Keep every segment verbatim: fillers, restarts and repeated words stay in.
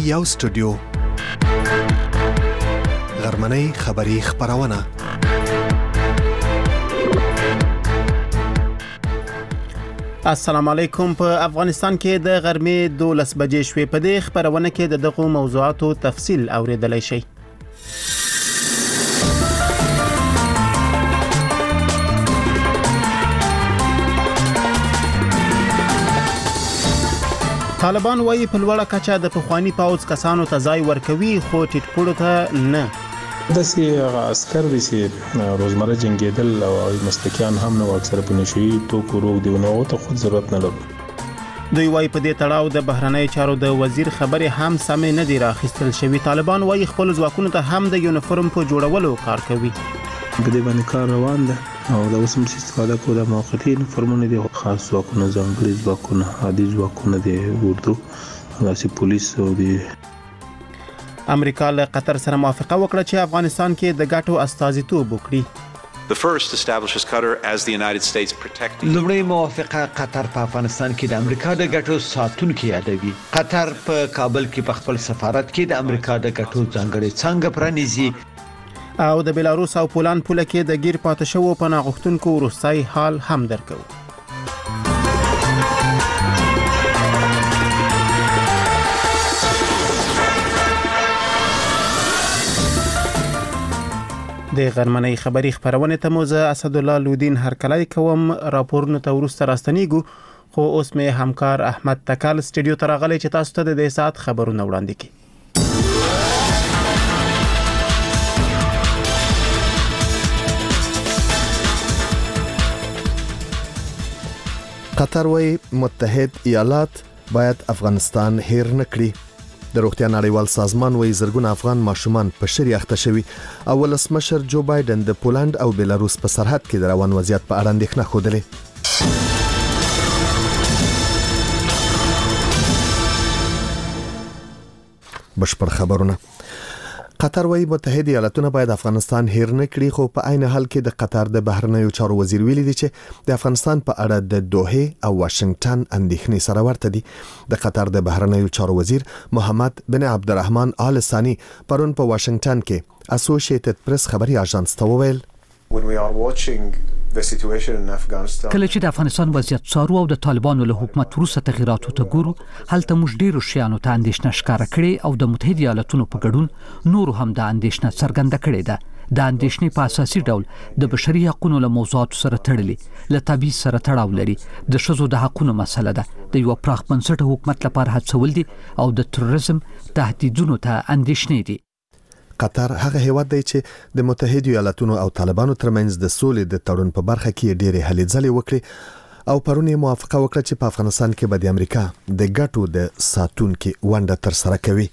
یو سټوډیو غرمنۍ خبری خبرونه. السلام علیکم. په افغانستان کې د غرمې دولس بجې شوې. په دې خبرونه کې د دغو موضوعاتو تفصیل اوریدلای شئ. طالبان وايي په لوړه کچه د پخوانی پاوځ کسانو ته ځای ورکوي خو ټیټپوړو ته نه. د سي عسكر د سي روزمره جنگیدل او مستکیان هم نو اکثر په نشي تو کو روغ دیونه او ته خود ضرورت نه لري. دوی وايي په دې تړاو د بهرنی چارو د وزیر خبرې هم سمې نه دي راخیستل شوی. طالبان وايي خپل ځواکونو ته هم د یونیفورم په جوړولو کار کوي. په دې باندې کار روان ده او د اوسم استفاده کوله موقتی یونیفورمونه دي، خاص ځواکونه، ځانګړي ځواکونه، عادي ځواکونه دي، اردو راسي پولیس او دي. امریکا له قطر سره موافقه وکړه چې افغانستان کې د ګټو استازیتوب وکړي. The first establishes Qatar as the United States protecting. لومړی موافقه قطر په افغانستان کې د امریکا د ګټو ساتونکي یادوي. قطر په کابل کې په خپل سفارت کې د امریکا د ګټو ځانګړي څنګه پرانیزي او د بیلاروس او پولند پوله کې د گیر پاتې شوو پناه غوښتونکو وروستي حال هم درکو. د غرمنۍ خبری خبرونه ته مو زه اسد الله لودین هرکلی کوم. راپورونه ته ورسته راستنیږو خو اوس مې همکار احمد تکل سټډیو ته راغلی چې تاسو ته د دې سات خبرونه وړاندې کړي. قطر وايي متحد ایالات باید افغانستان هیر نکړي. د روغتیا نړیوال سازمان وايي زرګونه افغان ماشومان په شری اخته شوي. او ولسمشر جو بایدن د پولند او بیلاروس په سرحد کې د روان وضعیت په اړه اندېښنه خوده. بشپړ خبرونه. قطر وايي متحد ایالاتونه باید افغانستان هیر نه کړي، خو په عین حال کې د قطر د بهرنیو چارو وزیر ویلي دی چې د افغانستان په اړه د دوحه او واشنگټن اندېښنې سره ورته دي. د قطر د بهرنیو چارو وزیر محمد بن عبدالرحمن آل ثانی پرون په واشنگټن کې اسوسییټډ پریس خبري اژانس ته وویل when we are watching the situation in Afghanistan. کله چې د افغانستان وضعیت څارو او د طالبانو له حکومت وروسته تغیراتو ته ګورو، هلته موږ ډیرو شیانو ته اندېښنه ښکاره کړې او د متحد ایالاتونو په ګډون نورو هم د اندېښنه څرګنده کړې ده. د اندېښنې په اساسي ډول د بشري حقوقو له موضوعاتو سره تړلې، له تبعیض سره تړاو لري، د ښځو د حقوقو مسله ده، د یو پراخ بنسټه حکومت لپاره هڅول دي او د تروریزم تهدیدونو ته اندېښنې دي. قطر هغه هیواد دی چې د متحد ایالاتونو او طالبانو ترمنځ د سولې د تړون په برخه کې ډېرې هلې ځلې وکړي او پرون یې موافقه وکړه چې په افغانستان کې به د امریکا د ګټو د ساتونکو ونډه تر سره کوي.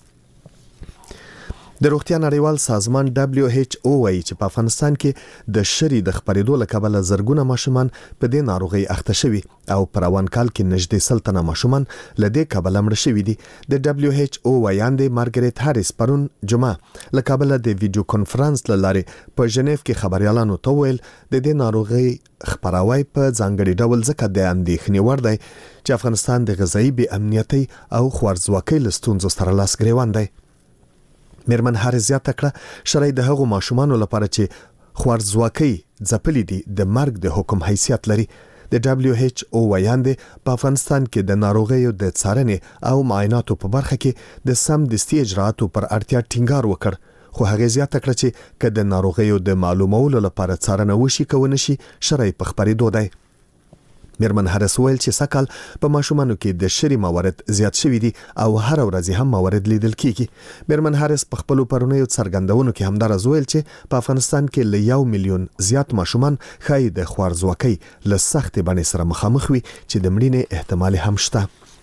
د روغتیا نړیوال سازمان دبليو ایچ او وايي چې په افغانستان کې د شری د خپرېدو لکبله زرګونه ماشومان په دې ناروغي اخته شوي او پر روان کال کې نږدې سلطنه ماشومان لدې کبله مړ شوي دي. د دبليو ایچ او وایاندې مارګریټ هاریس پرون جمعه لکبله د ویډیو کانفرنس لاره په ژنیف کې خبريالانو ته ویل د دې ناروغي خبراوي په ځانګړي ډول ځکه د اندېښنې وړ دی چې افغانستان د غذایی بې امنیتي او خوارځواکۍ له ستونزو سره لاس ګریوان دی. میرمن هارز زیاته کړه شرعي د هغو ماشومانو لپاره چې خوارځواکۍ ځپلي دي د مرګ د حکم حیثیت لري. د دبليو ایچ او وایاندې په افغانستان کې د ناروغیو د څارنې او معایناتو په برخه کې د سم دستي اجراءاتو پر اړتیا ټینګار وکړ، خو هغه زیاته کړه چې که د ناروغیو د معلومولو لپاره څارنه وشي کوي نشي شرعي په خبرېدو دی. میرمن هارس ویل چې سکهال په ماشومانو کې د شری موارد زیات شوي دي او هر ورځ هم موارد لیدل کیږي. میرمن هارس په خپل پرونیو څرګندونو کې همدارز ویل چې په افغانستان کې له یو میلیون زیات ماشومان خای د خوارځواکۍ له سخت باندې سره مخامخ وي چې د مړینې احتمال هم شته.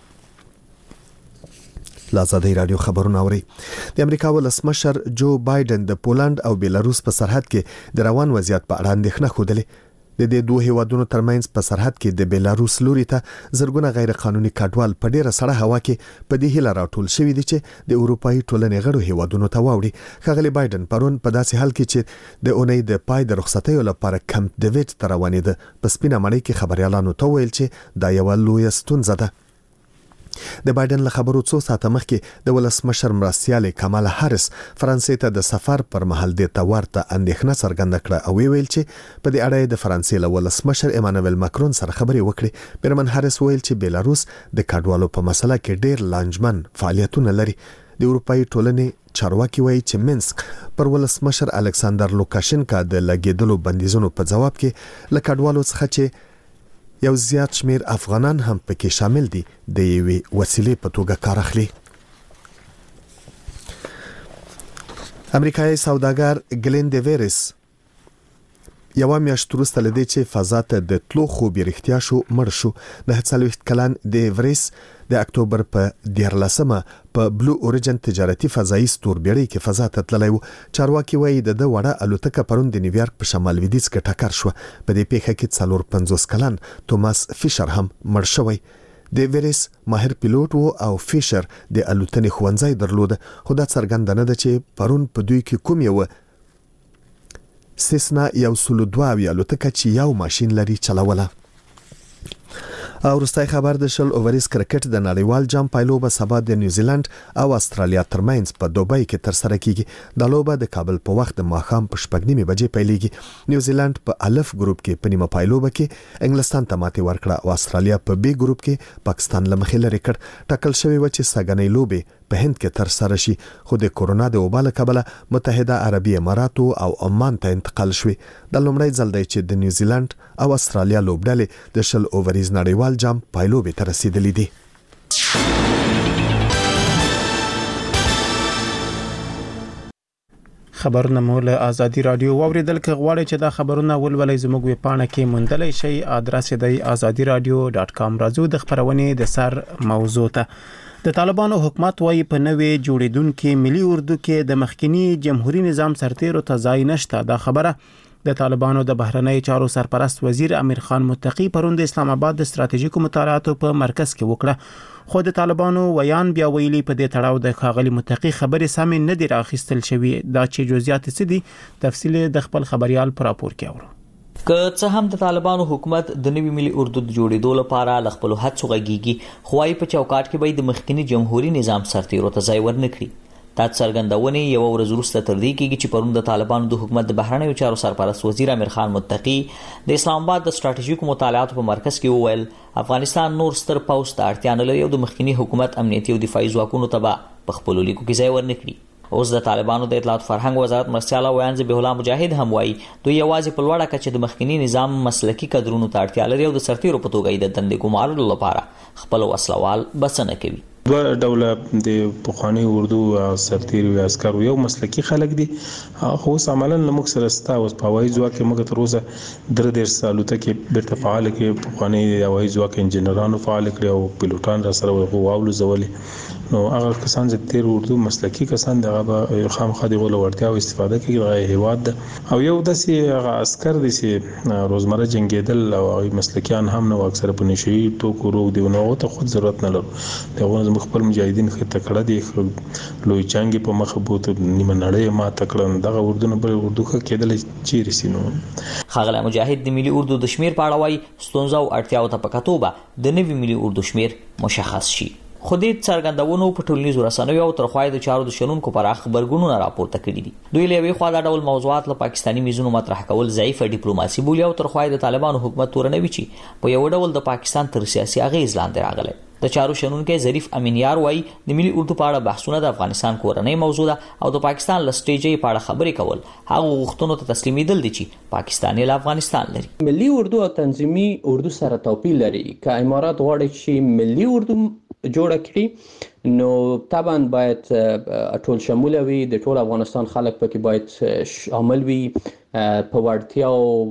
لازادی رادیو خبرونه اوري. د امریکا ولسمشر جو بایدن د پولند او بیلاروس په سرحد کې د روان وضعیت په اړه اندېښنه خوده. د دې دوه هیوادونو ترمنځ په سرحد کې د بیلاروس لوري ته زرګونه غیر قانوني کډوال په ډیره سړه هوا کې په دې هیله راټول شوي دي چې د اروپאי ټولنې غړو هیوادونو ته واوړي. ښاغلی بایدن پرون په داسې حال کې چې د اونۍ د پای د رخصتیو لپاره کمپ ډیویډ ته روانېده په سپینه مړۍ کې خبريالانو ته ویل چې دا یو لوی ستونزه ده. د بایدن له خبرو څو ساعته مخکې د ولسمشر مرستیال کمالا هاریس فرانسې ته د سفر پر مهال د تورته اندېښنه څرګنده کړه او ویل چې په دې اړه د فرانسې له ولسمشر ایمانوئل ماکرون سره خبرې وکړې. میرمن هاریس ویل چې بیلاروس د کډوالو په مسله کې ډېر لانجمن فعالیتونه لري. د اروپאי ټولنې چارواکي وایي چې منسک پر ولسمشر الکساندر لوکاشنکا د لګیدلو بندیزونو په جواب کې له کډوالو څخه چې یو زیات شمیر افغانان هم پکې شامل دي د یوې وسیلې په توګه کار اخلي. امریکایي سوداګر ګلین ډیویرس یو میاشت وروسته لدې چې فضا ته د تلو خوب رښتیا شو مړ شو. د څلوېښت کلن ډیویرس د اکتوبر په دیارلسمه په بلو اوريجن تجارتي فضایي ستوربېړۍ کې فضا ته تللی و. چارواکي وایي د د وړه الوتکه پرون د نیویارک په شمال لویدیځ کې ټکر شو. په دې پیښه کې څلور پنځوس کلن توماس فیشر هم مړ شوی. ډیویرس ماهر پیلوټ وو او فیشر د الوتنې ښوونځی درلود، خو دا څرګنده نه ده چې پرون په دوی کې کوم یو سیسنا یو سلو دوه الوتکه چې یو ماشين لري چلوله. او وروستای خبر د شل اووریز کرکټ د نړیوال جام پایلوبه سبا د نیوزیلند او استرالیا ترمنځ په دوبۍ کې تر سره کیږي. د لوبه د کابل په وخت د ماښام په شپږ نیمې بجې پیلېږي. نیوزیلند په الف ګروپ کې په نیمه پایلوبه کې انګلستان ته ماتې ورکړه او استرالیا په بی ګروپ کې پاکستان له مخې لرې کړ. ټاکل شوی و چې سګنۍ لوبې په هند کې تر سره شي، خو د کورونا د وبا له کبله متحده عربي اماراتو او عمان ته انتقال شوی. د لومړی ځل دی چې د نیوزیلند او استرالیا لوبډلې د شل اووریز نړیوال جام پایلوبې ته رسیدلې دي. خبرونه مو له آزادي رادیو واوریدل. که غواړئ چې دا خبرونه ولولئ زموږ ویب پاڼه کې موندلی شئ. ادرس یې دی آزادي رادیو ډاټ کام. راځو د خبرونې د سر موضوع ته. د طالبانو حکومت وايي په نوې جوړیدونکو ملي اردو کې د مخکنی جمهوریت نظام سرتیرو ته ځای نشته. دا خبره د طالبانو د بهرنی چارو سرپرست وزیر امیر خان متقی پرون د اسلام آباد د ستراتیژیکو مطالعاتو په مرکز کې وکړه. خو د طالبانو ویان بیا ویلي په دې تړاو د ښاغلي متقی خبرې سمې نه دي راخیستل شوي. دا چې جزئیات څه دي تفصیل د خپل خبريال پر راپور کې اورو. که څه هم د طالبانو حکومت د نوي ملي اردو د جوړېدو لپاره ل خپل هڅو غږیږي، خو وايي په چوکاټ کې به د مخکنی جمهوریت نظام سرتیرو ته ځای ورنکړي. دا څرګندونه یو ورځ وروسته تر دې کېږي چې پرون د طالبانو د حکومت د بهرنیو چارو سرپرست وزیر امیر خان متقی د اسلام آباد د ستراتیژیکو مطالعاتو په مرکز کې وویل افغانستان نور ستر پوسټ ته اړتیا نه لري او د مخکنی حکومت امنیتي او دفاعي ځواکونو ته به په خپلو لیکو کې ځای ورنکړي. اوس د طالبانو د اطلاعات فرهنګ وزارت مرستیال ویان ذبیح الله مجاهد هم وایي دوی یوازې په لوړه کچه د مخکنی نظام مسلکي کادرونو ته اړتیا لري او د سرتیرو په توګه د دندې ګمارلو لپاره خپل وسلوال بسنه کوي. دوه ډوله د پخوانی اردو سرتیر او عسكر یو مسلکي خلک دي، خو عملاً موږ سره ستا اوس په هوایي ځواک کې موږ تر اوسه درې ډېر سالو ته کې بیرته فعال کې پخوانی هوایي ځواک انجنیرانو فعال کړي او پیلوټان را سره وغواړو زولې. نو هغه کسان چې تیر اردو مسلکي کسان دغه به خامخا دی غوړ ورتیا او استفاده کوي د هیواد او یو داسې هغه عسكر دي چې روزمره جنگیدل او مسلکیان هم نو اکثر په نشي تو کو روغ دی نو ته خود ضرورت نه لرو. دغه خپل مجاهدین خته کړه دي لوی چانګي په مخ بوت نیمه نړۍ ما تکړه دغه اردو نه بل اردو کېدل چې رسینو. خاغله مجاهد د ملي اردو د شمیر په اړه وایي ستونزه او اړتیاو ته پکاتوبه د نوي ملي اردو شمیر مشخص شي. خو دې څرګندونو په ټولنیزو رسنیو او ترخوای د چارو د شنونکو پر اخ خبرګونونه راپورته کړي دي. دوی له یوې خوا دا ډول موضوعات له پاکستاني میزونو مطرح کول ضعیفه ډیپلوماسي بولي او ترخوای د طالبانو حکومت تورنوي چې په یو ډول د پاکستان تر سیاسي اغیز لاندې راغلی. د چارو شنونکو ظریف امینیار وایي د ملي اردو په اړه بحثونه د افغانستان کورنۍ موضوع ده او د پاکستان له سټیجې په اړه خبرې کول هغه غوښتنو ته تسلیمیدل دي چې پاکستاني له افغانستان لري. ملي اردو او تنظیمي اردو سره توپیر لري. که امارات غواړي چې ملي اردو جوړه کړي نو طبعا باید ټول شمول وي، د ټول افغانستان خلک پکې باید شامل وي، په وړتیا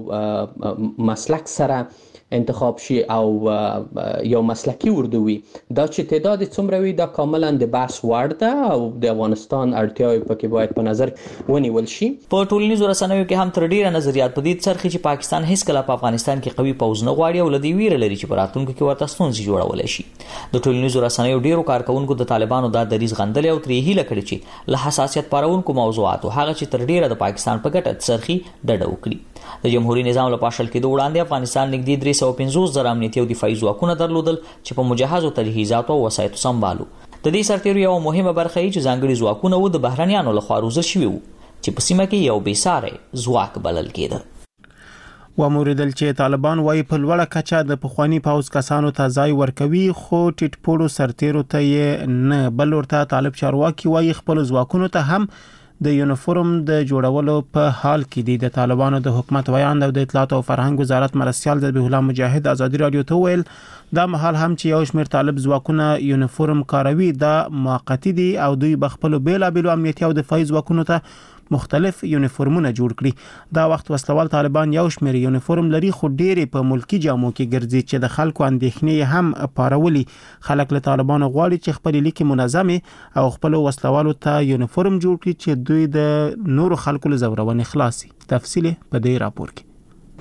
او مسلک سره انتخاب شي او یو مسلکی اردو وي. دا چې تعداد څومره وي دا کاملا د بحث وړ ده او د افغانستان اړتیاوې پکې باید په نظر ونیول شي. په ټولنیزو رسنیو کې هم تر ډیره نظریات په دې څرخي چې پاکستان هیڅ کله په افغانستان کې قوي پوځ نه غواړي او لدی ویره لري چې په راتلونکو کې ورته ستونزې جوړول شي. د ټولنیزو رسنیو ډیرو کارکونکو د طالبانو دا دریځ غندل او ترې هیله کړې چې له حساسیت پارونکو موضوعاتو هغه چې تر ډیره د پاکستان په ګټه څرخي ډډه وکړي. د جمهوریت نظام له پاشل کېدو وړاندې افغانستان نږدې درې سوه پنځوس زره امنیتي او دفاعي ځواکونه درلودل چې په مجهزو تجهیزاتو او وسایطو سمبالو. د دې سرتیرو یو مهمه برخه یې چې ځانګړي ځواکونه و د بهرنیانو لخوا روزل شوي وو چې په سیمه کې یو بېساری ځواک بلل کېده. وموریدل چې طالبان وايي په لوړه کچه د پخوانی پوځ کسانو ته ځای ورکوي، خو ټیټ پوړو سرتیرو ته یې نه. بل ورته طالب چارواکي وايي خپل ځواکونو ته هم د یونیفورم د جوړولو په حال کې دي. د طالبانو د حکومت ویاند او د اطلاعات او فرهنګ وزارت مرستيال ذبیح الله مجاهد ازادي رادیو ته ویل دا مهال هم چې یو شمېر طالب ځواکونه یونیفورم کاروي دا موقتی دي او دوی بخپل بیلابېلو امنیتي او دفاعي ځواکونو ته مختلف یونیفورمونه جوړ کړي. دا وخت وسلوال طالبان یو شمېر یونیفورم لري خو ډېری په ملکی جامو کې ګرځي چې د خلکو اندېښنې هم پارولي. خلک له طالبانو غواړي چې خپل لیکي منظمه او خپل وسلوالو ته یونیفورم جوړ کړي چې دوی د نورو خلکو له زورونې خلاصي. تفصیل په دې راپور کې.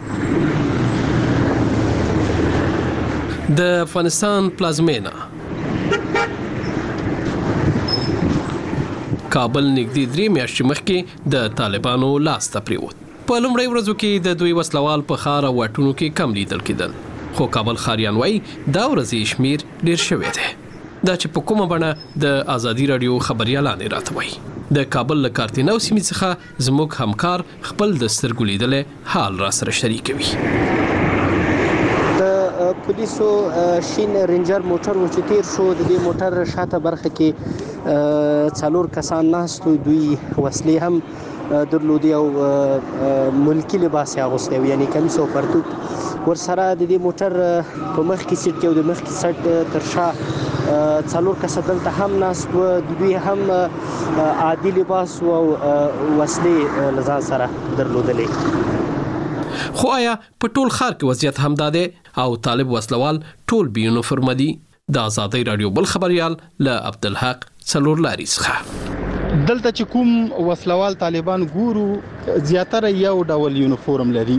د افغانستان پلازمینه کابل نږدې درې میاشتې مخکې د طالبانو لاس ته پریوت. په لومړۍ ورځو کې د دوی وسلوال په ښار او واټونو کې کم لیدل کېدل، خو کابل ښاریان وایي دا ورځې شمیر ډیر شوی دی. دا چې په کومه بڼه د ازادي رادیو خبريالان راته وایي. د کابل له کارتینو سیمې څخه زموږ همکار خپل د سترګو لیدلې حال را سره شریکوي. پولیسو شین رینجر موټر و چې تیر شو، د دې موټر شاته برخه کې څلور کسان ناستو، دوی وسلې هم درلودي او ملکی لباس یې اغوستی، یعنی کمیس او پرتوک ورسره. د دې موټر په مخ کې سیټ کې او د مخ کې سټ تر شا څلور کسه دلته هم ناست و، دوی هم عادي لباس او وسلې له ځان سره درلودلې. خو آیا په ټول ښار کې وضعیت همدا دی او طالب وسلوال ټول بې یونیفورم دي؟ د ازادي رادیو بل خبريال له عبدالحق څلور لاري څخه. دلته چې کوم وسلوال طالبان ګورو زیاتره یو ډول یونیفورم لري،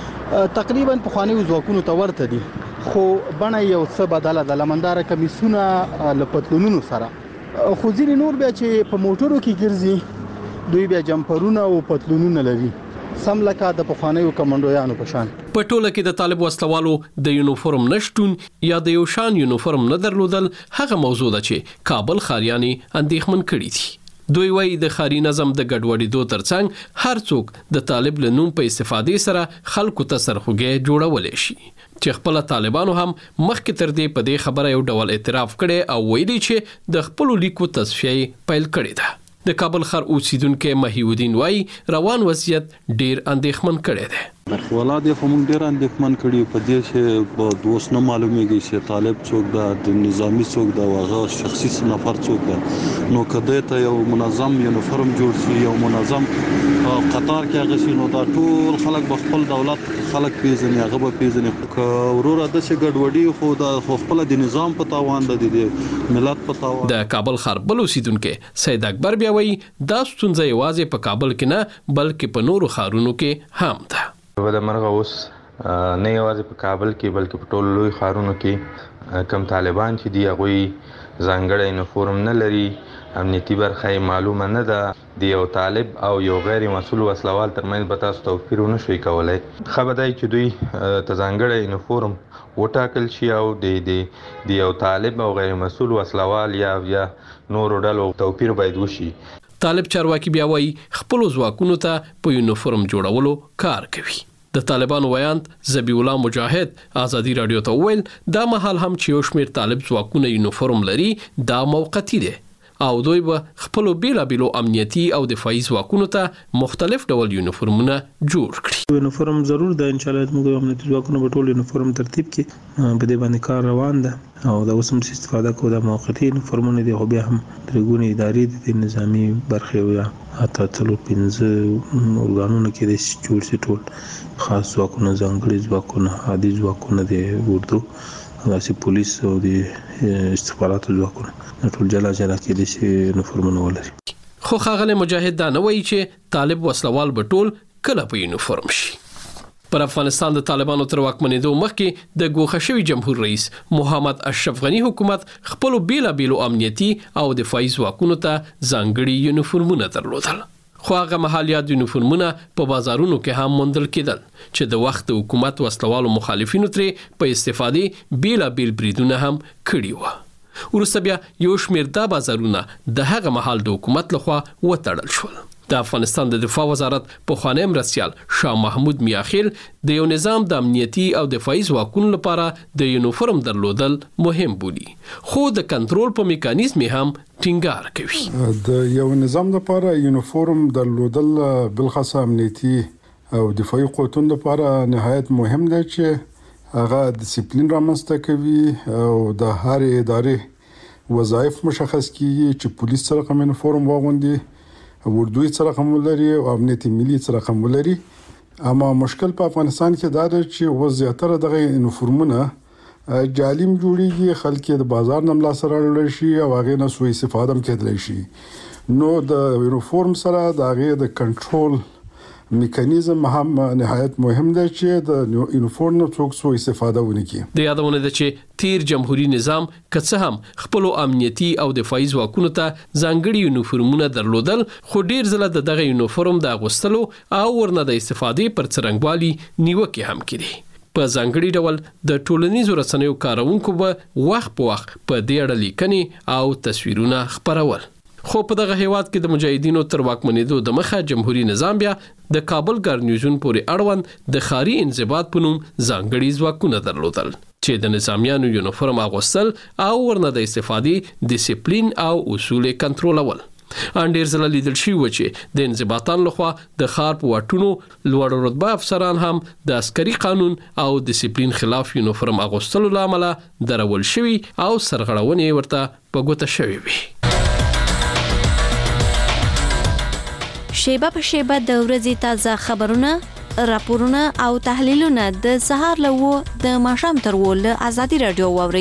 تقریبا په خواني ځواکونو ته ورته دي، خو بڼه یو څه بدله ده، لمنداره کمیسونه له پتلونونو سره. خو ځینې نور بیا چې په موټرو کې ګرځي دوی بیا جمپرونه او پتلونونه لري، سم لکه د پخوانیو کمانډویانو په شان. په ټوله کې د طالب وسلوالو د یونیفورم نشټون یا د یو شان یونیفورم نه درلودل هغه موضوع ده چې کابل ښاریانی اندېښمن کړي دي. دوی وایي د ښاري نظم د ګډوډېدو ترڅنګ هر څوک د طالب له نوم په استفادې سره خلکو ته سرخوږی جوړولی شي، چې خپل طالبانو هم مخکې تر دې په دې خبره یو ډول اعتراف کړي او ویلي چې د خپل لیکو تصفیه پیل کړې ده. د کابل ښار اوسیدونکو مهیودین وایي روان وضعیت ډیر اندېښمن کړی دی. ولادي خو موږ ډیر اندېښمن کړي په دې چې په دوس نه معلومیږي چې طالب څوک ده، د نظامی څوک ده، واغه شخصي نفر څوک ده. نو کده ته یو منظم یونیفورم جوړ شي، یو منظم قطار کې هغه شي، نو دا ټول خلک په خپل دولت خلک پیژني، هغه به پیژني. که وروره د څه ګډوډي خو د خپل د نظام په تاوان ده، د ملت په تاوان. د کابل ښار بل اوسیدونکو سید اکبر بیا وایي دا ستونزه یوازې په کابل کې نه بلکې په نورو ښارونو کې هم ده. د مرغه اوس نه یوازې په کابل کې بلکې په ټولو لوی ښارونو کې کم طالبان چې دي هغوی ځانګړی یونیفورم نه لري، امنیتي برخه یې معلومه نه ده. د یو طالب او یو غیر مسؤل وسلوال ترمنځ به تاسو توپیر ونه شئ کولی. ښه به دی چې دوی ته ځانګړی یونیفورم وټاکل شي او د یو طالب او غیر مسؤل وسلوال یا یا نورو ډلو توپیر باید وشي. طالب چارواکي بیا وایي خپل ځواکونو ته په یونیفورم جوړولو کار کوي. د طالبانو ویاند ذبیح الله مجاهد ازادي رادیو ته ویل دا مهال هم چې یو شمېر طالب ځواکونه یونیفورم لري دا موقتی دی او دوی به خپل بیلابېلو امنیتي او دفاعي ځواکونو ته مختلف ډول یونیفورمونه جوړ کړي. یونیفورم ضرور ده، ان شاء الله موږ امنیتي ځواکونه په ټول یونیفورم ترتیب کې په دې باندې کار روان ده او دا اوس هم استفاده کوو د موقتی یونیفورمونو دي، خو بیا هم درګونې ادارې د نظامی برخې یا حتی څلور پنځه ارګانونو کې د جوړ شي ټول خاص ځواکونه، ځانګړي ځواکونه، عادي ځواکونه د اردو داسې پولیس او د استخباراتو ځواکونه ټول جلا جلا کې د شي یونیفورمونه ولري. خو ښاغلی مجاهد دا نه وایي چې طالب وسلوال به ټول کله په یونیفورم شي. پر افغانستان د طالبانو تر واکمنېدو مخکې د ګوښه شوي جمهور رئیس محمد اشرف غني حکومت خپلو بیلابېلو امنیتي او دفاعي ځواکونو ته ځانګړي یونیفورمونه درلودل، خو هغه مهالیات یونیفورمونه په بازارونو کې هم موندل کېدل چې د وخت حکومت وسلوالو مخالفینو ترې په استفادې بیلا بیل بریدونه هم کړي وو. وروسته بیا یو شمېر دا بازارونه د هغه مهال د حکومت لخوا وتړل شول. د افغانستان د دفاع وزارت پخوانی مرستیال شاه محمود میاخیل د یو نظام د امنیتي او دفاعي ځواکونو لپاره د یونیفورم درلودل مهم بولي، خو د کنټرول په میکانیزم هم ټینګار کوي. د یو نظام لپاره یونیفورم درلودل بلخص امنیتي او دفاعي قوتونو لپاره نهایت مهم دی چې هغه ډیسپلین رامنځته کوي او د هر ادارې وظایف مشخص کیږي چې پولیس سره کوم یونیفورم واغوندي، وردوی سره کوم لري او امنیتي ملي سره کوم لري. اما مشکل په افغانستان کې دا دی چې و زیاتره دغه یونیفورمونه جالیم جوړیږي، خلک د بازار نه ملا سره لړل شي او هغه نه سوء استفاده هم کېدلی شي. نو د یونیفورم سره د هغه د کنټرول میکانیزم هم نهایت مهم دی چې د یونیفورم نه څوک سوء استفاده ونه کړي. د یادونه ده چې تیر جمهوریت نظام که څه هم خپل امنیتي او دفاعي ځواکونو ته ځانګړي یونیفورمونه درلودل، خو ډیر ځله د دغه یونیفورم د اغوستلو او ورنه د استفادې پر څرنګوالي نیوکې هم کړي. په ځانګړي ډول د ټولنیزو رسنیو کارونکو به وخت په وخت په دې اړه لیکنې او تصویرونه خپرول. خو په دغه هیواد کې د مجاهدینو تر واکمنېدو د مخه جمهوریت نظام بیا د کابل ګارنیزون پورې اړوند د خاري انضباط په نوم ځانګړي ځواکونه درلودل چې د نظامیانو یونیفورم اغوستل او ورنه د استفادې ډیسپلین او اصول کنټرولول. ان ډیر ځله لیدل شوي و چې د انضباطان لخوا د ښار په واټونو لوړ رتبه افسران هم د عسکري قانون او ډیسپلین خلاف یونیفورم اغوستلو له امله درول شوي او سرغړونې ورته په ګوته شوي وي. شیبه په شیبه د ورځې تازه خبرونه، راپورونه او تحلیلونه د سهار له وو د ماښام تر وو له ازادي رادیو واوري.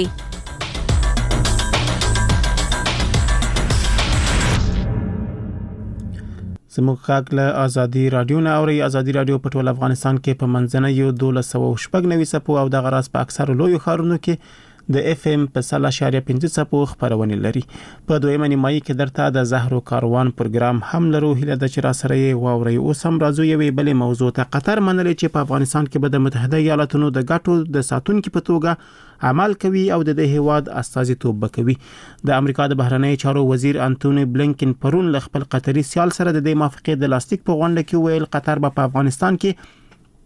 زموږ غږ له ازادي رادیو نه اوري. ازادي رادیو په ټول افغانستان کې په منځنۍ دولس سوه شپږ نوي څپو او د غراس په اکثر لویو ښارونو کې د اف ام په سل اشاریه پنځه څپو خبرونه لري. په دویمه نیمایي کې درته د زهرو کاروان پروګرام هم لرو. هیله ده چې را سره یې واورئ. اوس هم راځو یوې بلې موضوع ته. قطر منلې چې په افغانستان کې به د متحده ایالاتونو د ګټو د ساتونکو په توګه عمل کوي او د دې هیواد استازیتوب وکوي. د امریکا د بهرنی چارو وزیر انټونی بلینکن پرون له خپل قطري سیال سره د دې موافقې د لاستیک په غونډه کې ویل قطر به په افغانستان کې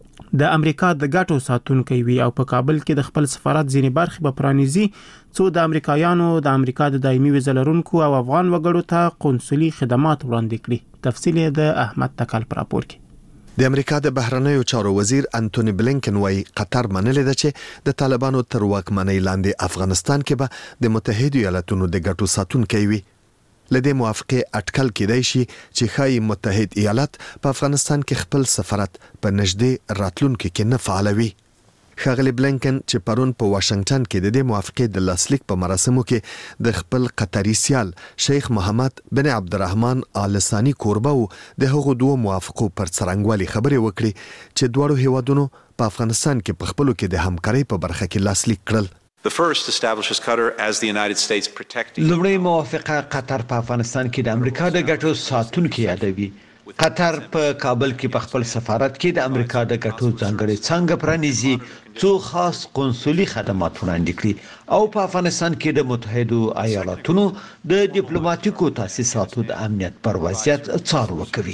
د امریکا د ګټو ساتونکي وي او په کابل کې د خپل سفارت ځینې برخې به پرانیزي څو د امریکایانو د امریکا د دایمي ویزه لرونکو او افغان وګړو ته قونسلي خدمات وړاندې کړي. تفصیل د احمد تکل پر راپور کې. د امریکا د بهرنیو چارو وزیر انټونی بلینکن وايي قطر منلې ده چې د طالبانو تر واکمنۍ لاندې افغانستان کې به د متحده ایالاتونو د ګټو ساتونکي وي. لدې موافقه اټکل کېدای شي چې خای متحد ایالات په افغانستان کې خپل سفارت په نږدې راتلونکو کې نه فعالوي. ښاغلي بلینکن چې پرون په واشنگټن کې د دې موافقه د لاسلیک په مراسمو کې د خپل قطري سیال شیخ محمد بن عبدالرحمن آل ثانی کوربه د هغو دوه موافقو پر څرنګوالي خبرې وکړي چې دواړو هیوادونو په افغانستان کې په خپلو کې د همکارۍ په برخه کې لاسلیک کړل. The first establishes Qatar as the United States protecting. لومړی موافقه قطر په افغانستان کې د امریکا د ګټو ساتونکي یادوي. قطر په کابل کې په خپل سفارت کې د امریکا د ګټو ځانګړي څنګه پرانیزي څو خاص قونسلي خدمات وړاندې کړي او په افغانستان کې د متحده ایالاتونو د ډیپلوماټیکو تاسیساتو د امنیت پر وضعیت څار وکوي.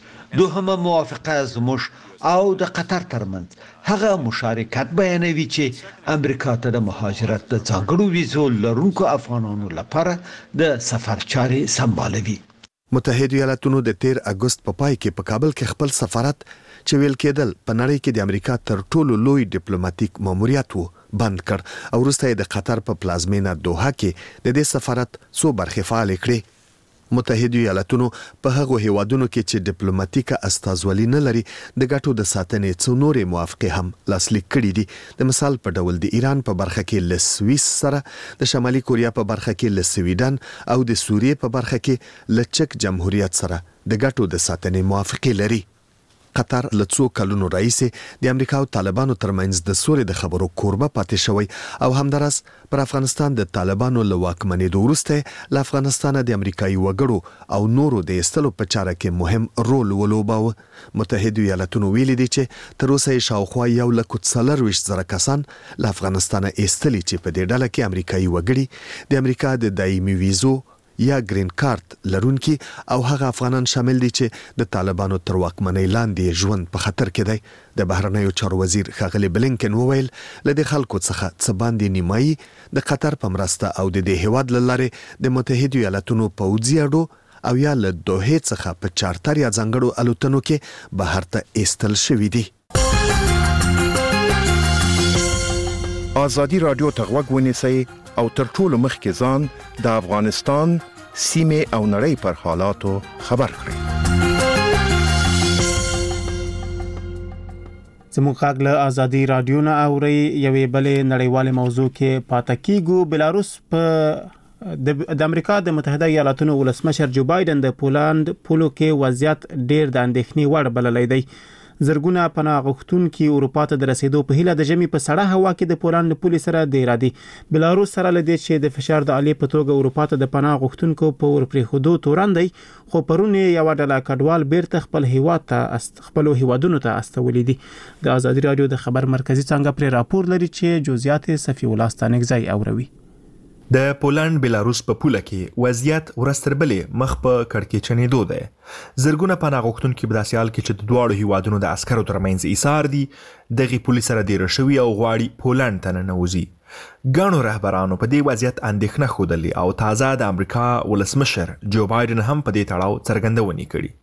دوهمه موافقه زموږ او د قطر ترمنځ هغه مشارکت بیانوي چې امریکا ته د مهاجرت د ځانګړو ویزو لرونکو افغانانو لپاره د سفر چارې سمبالوي. متحده ایالاتونو د تیر اگست په پای کې په کابل کې خپل سفارت چې ویل کېدل په نړۍ کې د امریکا تر ټولو لوی ډیپلوماټیک ماموریت وو بند کړ او وروسته د قطر په پلازمینه دوحه کې د دې سفارت څو برخې فعال کړې. متحده ایالاتونو په هغو هیوادونو کې چې ډیپلوماټیکه استازولي نه لري د ګټو د ساتنې څو نورې موافقې هم لاسلیک کړي دي. د مثال په ډول د ایران په برخه کې له سویس سره، د شمالي کوریا په برخه کې له سویډن او د سوریې په برخه کې له چک جمهوریت سره د ګټو د ساتنې موافقې لري. قطر له څو کلونو راهیسې د امریکا او طالبانو ترمنځ د سولې د خبرو کوربه پاتې شوی او همدارس پر افغانستان د طالبانو له واکمنېدو وروسته له افغانستان د امریکایي وګړو او نورو د ایستلو په چاره کې مهم رول ولوباوه. متحده ایالاتونو ویلي دي چې تر اوسه یې شاوخوا یو لک څلورویشت زره کسان له افغانستان ایستلي چې په دې ډله کې امریکایي وګړي د امریکا د دایمي ویزو یا گرین کارت لرونکي او هغه افغانان شامل دي چې د طالبانو تر واکمنۍ لاندې ژوند په خطر کې دی. د بهرنیو چارو وزیر ښاغلی بلینکن وویل له دې خلکو څخه څه باندې نیمایي د قطر په مرسته او د دې هیواد له لارې د متحده ایالاتونو پوځي اډو او یا له دوحې څخه په چارتر یا ځانګړو الوتنو کې بهر ته ایستل شوي دي. آزادی رادیو ته غوږ ونیسئ او تر ټولو مخکې ځان د افغانستان سیمې او نړۍ پر حالاتو خبر کړئ. زموږ غږ له آزادی رادیو نه اوري. یوې بلې نړیوالې موضوع کې پاتې کیږو. بلاروس په د امریکا د متحده ایالاتونو ولسمشر جو بایدن د پولند پولو کې وضعیت ډیر د اندېښنې وړ بللی دی. زرګونه پناه غوښتونکي اروپا ته د رسیدو په هیله د ژمي په سړه هوا کې د پولند پولې سره د ارادي بلاروس سره لدې چې د فشار د عالی په توګه اروپا ته د پناه غوښتونکو په ورپرېښودو تورن دی، خو پرون یو ډله کډوال بیرته خپل هیواد ته است خپل هیوادونو ته استولې دي. د آزادي رادیو د خبر مرکزی څنګه پر راپور لري چې جزئیات صفی الله ستانګزی اوروي. د پولند بلاروس په پوله کې وضعیت ورستربلې مخ په کړکېچنېدو دی. زرګونه پناه غوښتونکي په داسې حال کې چې د دواړو هیوادونو د عسکرو ترمنځ ایثار دي دغه پولې سره ډېر شوي او غواړي پولند ته ننوځي. ګڼو رهبرانو په دې وضعیت اندېښنه ښودلې او تازه د امریکا ولسمشر جو بایدن هم په دې تړاو څرګندونې کړي.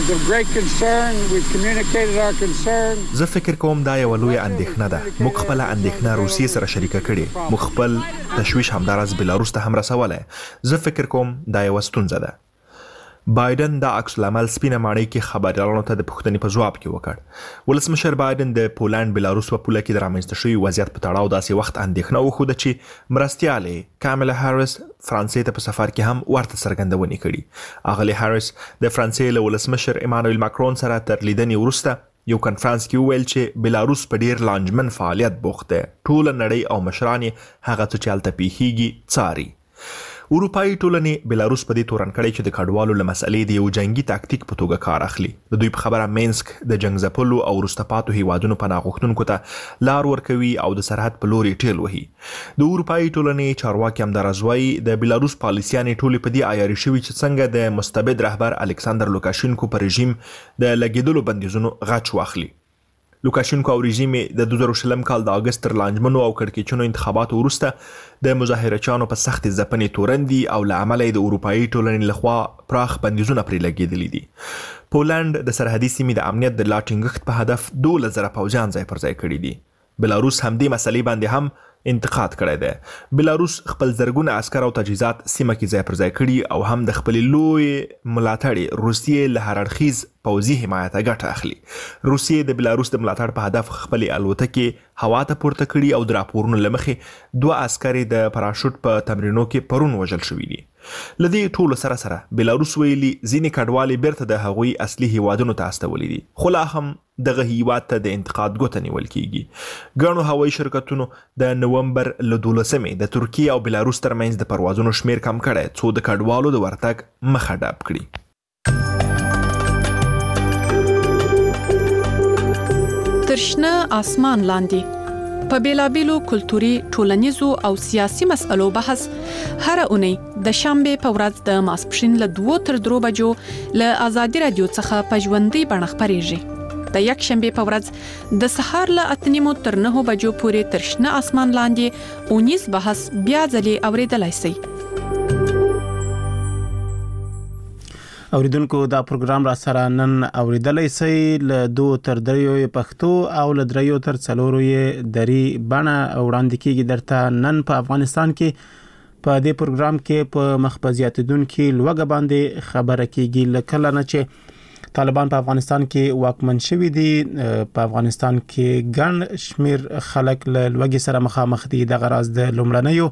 زه فکر کوم دا یو لوی اندېښنه ده. موږ خپل اندېښنه روسیې سره شریکه کړې. موږ خپل تشویش همدارس بلاروس ته هم رسولی. زه فکر کوم دا یو ستونزه ده. بایدن د عکس العمل سپینه ماڼۍ کې خبريالانو ته د پوښتنې په ځواب کې وکړ. ولسمشر بایدن د پولند بلاروس په پوله کې د رامنځته شوي وضعیت په تړاو داسې وخت اندېښنه وښوده چې مرستیالې کاملا هاریس فرانسې ته په سفر کې هم ورته څرګندونې کړي. اغلی هاریس د فرانسې له ولسمشر ایمانوئل ماکرون سره تر لیدنې وروسته یو کنفرانس کې وویل چې بلاروس په ډیر لانجمن فعالیت بوخت دی. ټول نړۍ او مشران هغه څه چې هلته پیښیږي څاري. اروپایي ټولنې بلاروس په دې تورن کړی چې د کډوالو له مسلې د یو جنگي تاکتیک په توګه کار اخلي. د دوی په خبره مینسک د جنگ ځپلو او وروسته پاتو هیوادونو پناه غوښتونکو ته لار ورکوي او د سرحد په لوري ټیل وهي. د اروپایي ټولنې چارواکي همداراز وایي د بلاروس پالیسیانې ټولې په دې عیاري شوي چې څنګه د مستبد رهبر الکساندر لوکاشینکو په رژیم د لګیدلو بندیزونو غچ واخلي. لوکاشینکو او رژیم د دوه زره شلم کال د اگست تر لانجمنو او کړکېچنو انتخاباتو وروسته د مظاهرچیانو په سخت ځپنې تورن دي او له امله د اروپایي ټولنې لخوا پراخ بندیزونه پرې لګېدلي دي. پولند د سرحدي سیمې د امنیت د لا ټینګښت په هدف دولس زره پوځیان ځای پر ځای کړي دي. بلاروس همدې مسلې باندې هم انتقاد کړی دی. بلاروس خپل زرګونه عسکر او تجهیزات سیمه کې ځای پر ځای کړي او هم د خپلې لوی ملاتړې روسیې له هر اړخیز پوځي حمایته ګټه اخلي. روسیې د بلاروس د ملاتړ په هدف خپلې الوتکې هوا ته پورته کړي او د راپورونو له مخې دوه عسکر د پراشوټ په تمرینو کې پرون وژل شوي دي. له دې ټولو سره سره بلاروس ویلي ځینې کډوالې بیرته د هغوی اصلي هیوادونو ته استولي دي، خو لا هم دغه هیواد ته د انتقاد ګوته نیول کیږي. ګڼو هوایي شرکتونو د نومبر له دولسمې د ترکیې او بلاروس ترمنځ د پروازونو شمیر کم کړی څو د کډوالو د ورتګ مخه ډب کړي. ترشنه آسمان لاندې په بیلابیلو کلتوري، ټولنیزو او سیاسي مسئلو بحث هر اونۍ د شنبه په ورځ د ماسپښین له دوه تر درو بجو له آزادي رادیو څخه په ژوندۍ بڼه خپرېږي. د یک شنبه په ورځ د سهار له اته نیمو تر نهو بجو پورې ترشنه آسمان لاندې اونیز بحث بیا ځلې اوریدلای شئ. اوریدونکو دا پروګرام را سره نن اوریدلای شئ له دوه تر دریو پښتو او له دریو تر څلورو دری بڼه وړاندې کیږي درته. نن په افغانستان کې په دې پروګرام کې په مخبزیاتدونکو لوګه باندې خبره کیږي لکه نه چې طالبان په افغانستان کې واکمن شوي دي. په افغانستان کې ګڼ شمیر خلک له لوګي سره مخامخ دي. د غراز د لومړنیو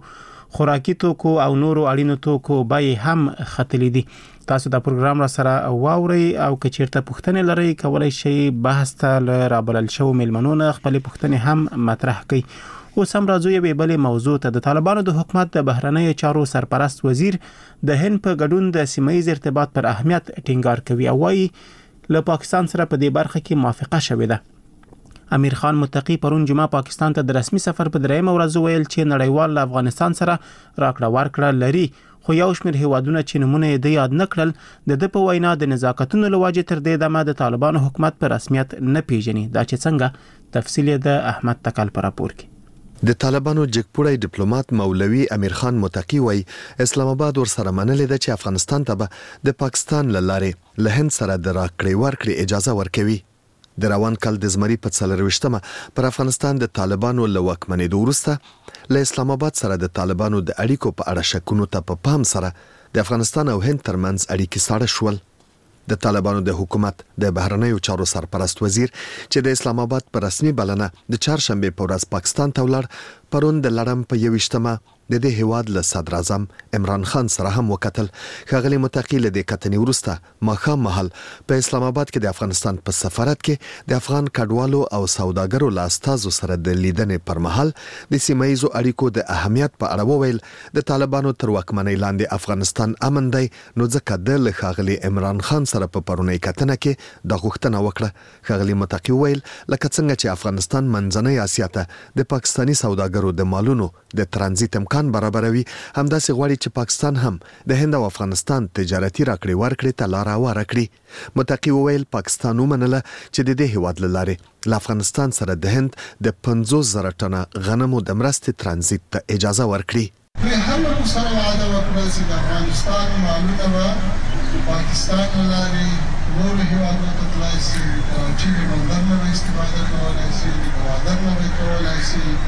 خوراکي توکو او نورو اړینو توکو بیې هم ختلې دي. تاسو دا پروګرام را سره واوري او که چیرته پوښتنه لرئ کولای شئ بحث ته رابلل شو میلمنونه خپل پوښتنې هم مطرح کړئ. اوس هم راځو یوې بلې موضوع ته. د طالبانو د حکومت د بهرنیو چارو سرپرست وزیر د هند په ګډون د سیمه‌ایز ارتباط پر اهمیت ټینګار کوي او وايي له پاکستان سره په دې برخه کې موافقه شوې ده. امیر خان متقی پرون جمعه پاکستان ته د رسمي سفر په درېیم ورځ ویل چې نړیوال له افغانستان سره راکړه ورکړه لري، خو یو شمېر هیوادونه چې نمونه یې د یاد نکړل د د په وینا د نزاکتونو لواجه تر دې دمه د طالبانو حکومت په رسمیت نه پیژني. دا چې څنګه تفصیل د احمد تکل پر راپور کې. د طالبانو جګپوړی ډیپلوماټ مولوی امیر خان متقی وای اسلام آباد ورسره منلې ده چې افغانستان ته به د پاکستان لاره له هند سره د راکړې ورکړې اجازه ورکوي. د روان کال د زمری په څلرويشتمه پر افغانستان د طالبانو له واکمنۍ وروسته له اسلام آباد سره د طالبانو د اړیکو په اړه شکونو ته په پام سره د افغانستان او هند ترمنځ اړیکې ساړه شول. د طالبانو د حکومت د بهرنیو چارو سرپرست وزیر چې د اسلام آباد په رسمي بلنه د چهارشنبه په ورځ پاکستان ته ولاړ، پرون د لړم په یويشتمه د دې هواد له صدر اعظم عمران خان سره هم وکتل. ښاغلي متقی له دې کتنې وروسته ماښام مهال په اسلام آباد کې د افغانستان په سفارت کې د افغان کډوالو او سوداګرو له استازو سره د لیدنې پر مهال د سیمه‌ایزو اړیکو د اهمیت په اړه وویل. د طالبانو تر واکمنۍ لاندې افغانستان امن دی، نو ځکه د له ښاغلي عمران خان سره په پرونی کتنه کې د غوښتنه وکړه. ښاغلي متقی ویل لکه څنګه چې افغانستان منځنۍ اسیا ته د پاکستانی سوداګرو د مالونو د ترانزیت امکان برابروي، همداسې غواړي چې پاکستان هم د هند او افغانستان تجارتي راکړې ورکړې ته لار هواره کړي. متقی وویل پاکستان ومنله چې د دې هیواد له لارې له افغانستان سره د هند د پنځوس زره ټنه غنمو د مرستې ترانزیت ته اجازه ورکړي. هم سره وعده وکړه چې د افغانستان مالونه به پاکستان له لارې نور هیوادونو ته تللی شي، چین بندر نه به استفاده کولی شي، بندر نه به کولی شي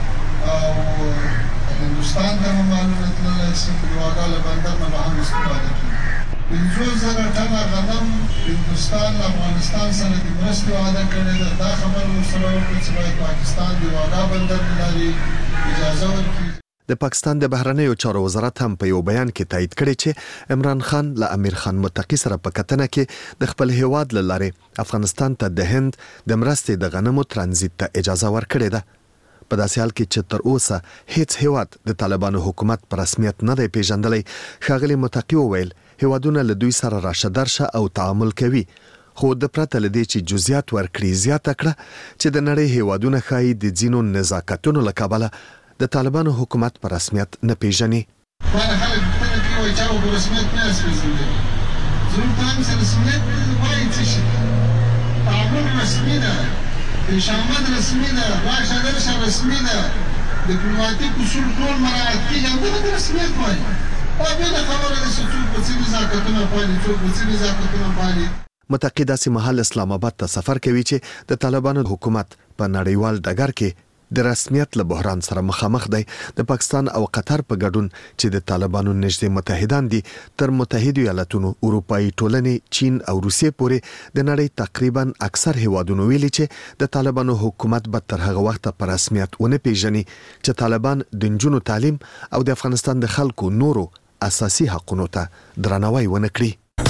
او هندوستان ته مالونه تللی شي، د واګاله بندر نه به هم استفاده کړي. پنځوس زره ټنه غنم هندوستان له افغانستان سره د مرستې وعده کړې ده. دا خبره ورسره وکړه چې باید پاکستان د واګا بندر له لارې اجازه ورکړي. د پاکستان د بهرنیو چارو وزارت هم په یو بیان کې تایید کړی چې عمران خان له امیر خان متقی سره په کتنه کې د خپل هیواد له لارې افغانستان ته د هند د مرستې د غنمو ترانزیت ته اجازه ورکړې ده. په داسې حال کې چې تر اوسه هیڅ هیواد د طالبانو حکومت په رسمیت نه دی پیژندلی. ښاغلي متقی وویل هیوادونه له دوی سره راشه درشه او تعامل کوي، خو د پرته له دې چې جزئیات ورکړي زیاته کړه چې د نړۍ هیوادونه ښایي د ځینو نزاکتونو له کبله د طالبانو حکومت په رسمیت نه پیژني. باندې خلک پوښتنه کوي چې هغه په رسمیت نه پیژني. زموږ په هم سره رسمیت وایي څه شي، تعامل رسمي ده، پیشامد رسمي ده، راشه درشه رسمي ده، ډیپلوماټیک اصول ټول مراعات کېږي، همدغه د رسمیت وایي. دا بېله خبره ده چې څوک په څه نزاکتونه پالي، څوک په څه نزاکتونه پالي. متقی داسې مهال اسلام آباد ته سفر کوي چې د طالبانو حکومت په نړیوال ډګر کې د رسمیت له بحران سره مخامخ دی. د پاکستان او قطر په ګډون چې د طالبانو نږدې متحدان دي تر متحده ایالاتونو، اروپایي ټولنې، چین او روسیې پورې د نړۍ تقریبا اکثر هیوادونو ویلي چې د طالبانو حکومت به تر هغه وخته په رسمیت ونه پیژني چې طالبان د نجونو تعلیم او د افغانستان د خلکو نورو اساسي حقوقو ته درناوی ونه کړي.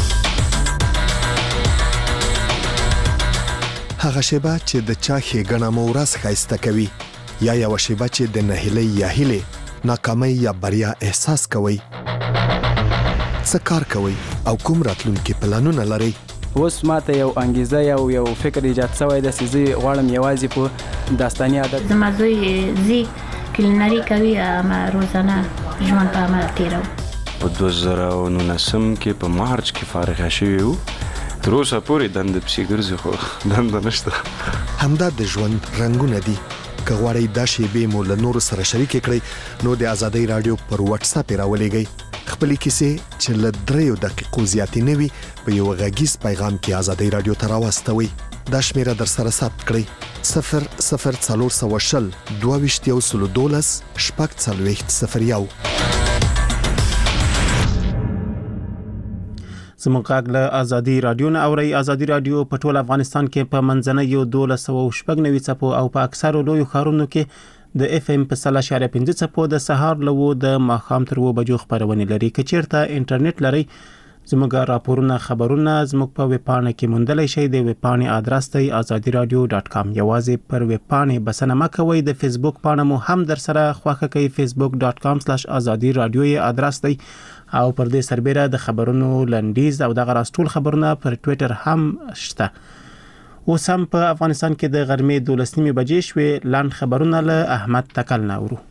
هغه شیبه چې د چا ښېګڼه مو ورځ ښایسته کوي، یا یوه شیبه چې د نهیلۍ یا هیلې، ناکامۍ یا بریا احساس کوئ. څه کار کوئ او کوم راتلونکي پلانونه لرئ؟ اوس ماته یو انګیزه یو یو فکر ایجاد شوی دی چې زه غواړم یوازې په داستاني عادت زما زوی زی کلینري کوي، اما روزانه ژوند په عمل تیرو. په دوه زره او نولسم کې په مارچ کې فارغ شوی وو. تر اوسه پورې دنده پسې ګرځي خو دنده نشته. همدا د ژوند رنګونه دي. که غواړئ دا شیبې مو له نورو سره شریکې کړئ نو د ازادۍ راډیو پر واتس اپ یې راولېږئ. خپلې کیسې چې له دریو دقیقو زیاتې نه وي په یو غږیز پیغام کې ازادۍ راډیو ته راواستوئ. دا شمیره در سره ثبت کړئ: صفر صفر څلور سوه شل دوه ویشت یو سلو دولس شپږ څلوېښت صفر یو. زموږ غږ له ازادي راډیو نه اورئ. ازادي راډیو په ټول افغانستان کې په منځنیو دولس سوه شپږ نوي څپو او په اکثرو لویو ښارونو کې د اف ام په سلا شارع پنځه څپو د سهار لوو د ماخام تر و بجو خبرونه لري. کچیرته انټرنیټ لري زموږ راپورونه خبرونه زموږ په ویبپاڼه کې موندلی شئ. د ویبپاڼې آدرس دی ازادي رادیو ډاټ کام. یوازې پر ویبپاڼې بسنه مه کوئ. د فیسبوک پاڼه مو هم در سره خوښه کوئ. فیسبوک ډاټ کام سلاش ازادي رادیو یې آدرس دی او پر دې سربیره د خبرونو لنډیز او دغه راستول خبرونه پر ټویټر هم شته. اوس هم په افغانستان کې د غرمې دولس نیمې بجې شوې. لاند خبرونه له احمد تکل نه اورو.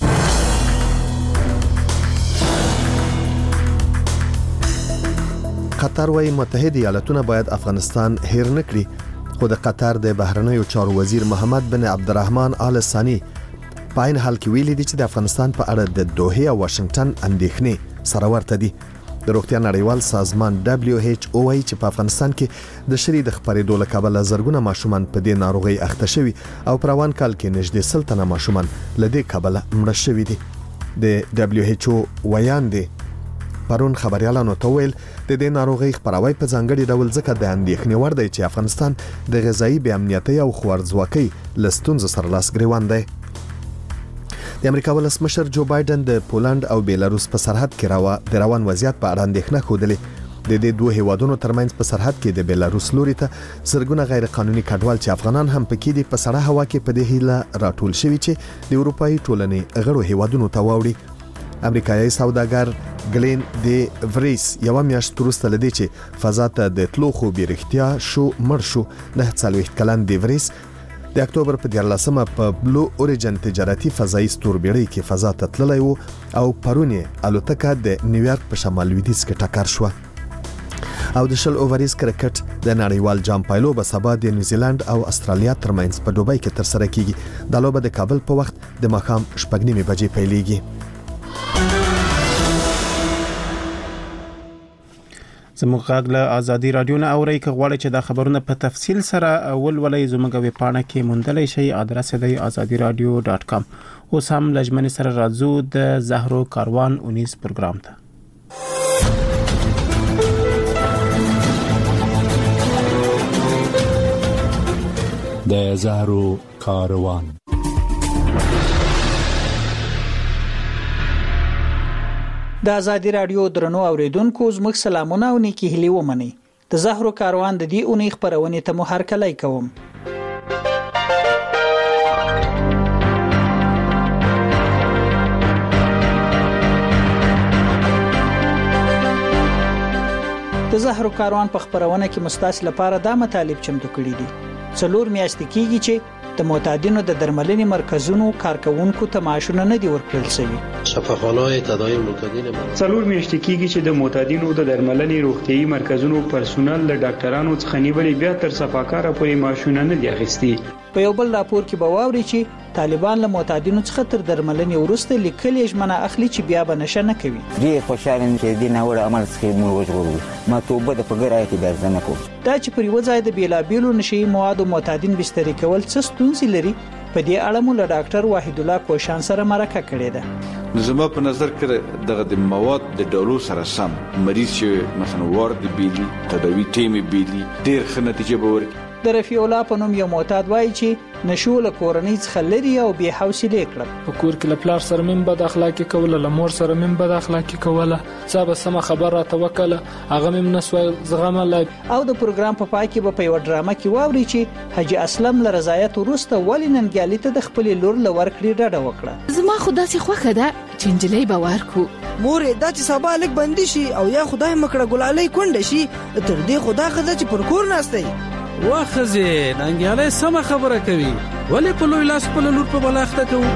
قطر وايي متحده ایالاتونه باید افغانستان هیر نکړي، خو د قطر د بهرنیو چارو وزیر محمد بن عبدالرحمن آل ثانی په عین حال کې ویلي دي چې د افغانستان په اړه د دوحه او واشنگټن اندېښنې سره ورته دي. د روغتیا نړیوال سازمان دبليو ایچ او وايي چې په افغانستان کې د شری د خپرېدو له کبله زرګونه ماشومان په دې ناروغي اخته شوي او په روان کال کې نږدې سل تنه ماشومان له دې کبله مړه شوي دي. د دبليو ایچ او ویاندې پرون خبريالانو ته ویل د دې ناروغي خبروي په ځانګړي ډول ځکه د اندېښنې وړ دی چې افغانستان د غذایی بې امنیتۍ او خوارځواکۍ له ستونزو سره لاس ګریوان دی. د امریکا ولسمشر جو بایدن د پولند او بیلاروس په سرحد کې راو د روان وضعیت په اړه اندېښنه خوده. د دې دوه هیوادونو ترمنځ په سرحد کې د بیلاروس لوري ته زرګونه غیر قانوني کډوال چې افغانان هم پکې دي په سړه هوا کې په دې هیله راټول شوي چې د اروپאי ټولنې غړو هیوادونو ته واوړي. امریکایي سوداګر ګلین دی وریس یو میاشت وروسته لدی چې فضا ته د تلو خو بیرختیا شو مړ شو. نه څلوېښت کلن دی وریس د اکتوبر په دیارلسمه په بلو اوریجن تجارتي فضایي ستوربیړۍ کې فضا ته تللی وو او پرونی الوتکه د نیویارک په شمال لویدیځ کې ټکر شو. او د شل اووریز کرکټ د نړیوال جام پایلو به سبا د نیوزیلند او استرالیا ترمنځ په دوبۍ کې تر سره کیږي. د لوبه د کابل په وخت د ماښام شپږ نیمې بجې پیلېږي. زموږ غږ له ازادي رادیو نه اورئ. که غواړئ چې دا خبرونه په تفصیل سره ولولئ زموږ ویبپاڼه کې موندلی شئ. آدرس دی ازادي رادیو ډاټ کام. اوس هم له ژمنې سره راځو د زهرو کاروان اونیز پروګرام ته. د زهرو کاروان. د ازادي رادیو درنو اوریدونکو زموږ سلامونه او نیکی هیلې ومنئ. د زهرو کاروان د دې اونۍ خبرونه ته مو هرکلی کوم. د زهرو کاروان په خبرونه کې مستاس لپاره دا مطالب چمتو کړي دي. څلور میاشتې کېږي چې د معتادینو د درملنې مرکزونو کارکونکو ته معاشونه نه دي ورکړل شوي. شفاخانه‌های تداوی معتادین څلور میاشتې کېږي چې د معتادینو د درملنې روغتيایي مرکزونو پرسونل له ډاکټرانو څخه نیولې بیا تر صفاکاره پورې معاشونه نه دي اخیستي. په یو بل راپور کې به واوري چې طالبان له معتادینو څخه تر درملنې وروسته لیکلي ژمنه اخلي چې بیا به نشه نه کوي. ډېر خوشاله یم چې دې ناوړه عمل څخه موږ وژغورو. ما توبه د په ګرایه کې بیا نه کوم. دا چې پر یو ځای د بیلابیلو نشي موادو معتادین بسترې کول څه ستونزې لري په دې اړه مو له ډاکټر وحید الله کوشان سره مرکه کړې ده. زما په نظر کې دغه د مواد د ډولو سره سم مریض چې مثلا وارد بیلی تداوی ټیم بیلی ډېر ښه نتیجه به ورکړي. د رفیع الله په نوم یو معتاد وایي چې نشو له کورنۍ څخه لري او بې حوصلې کړل. په کور کې له پلار سره مم بد اخلاقی کوله، له مور سره مم بد اخلاقی کوله، څه به سم خبره توکله هغه مم نسوي زغمله. او د پروګرام په پای کې به په یو ډرامه کې واوري چې حاجی اسلم له رضایت وروسته ولې ننګیالي ته د خپل لور لور کړی ډډه وکړه. زما خدا سي خوخه ده چې انجلۍ باور کو مور دا چې سبا لک بندي شي او یا خدای مکړه ګلالۍ کونډه شي تر دې خدا خزه چې پر کور نهسته واخزه ننګیالي سم خبره کوي ولې په لوی لاس په لور په بلاخته کوي.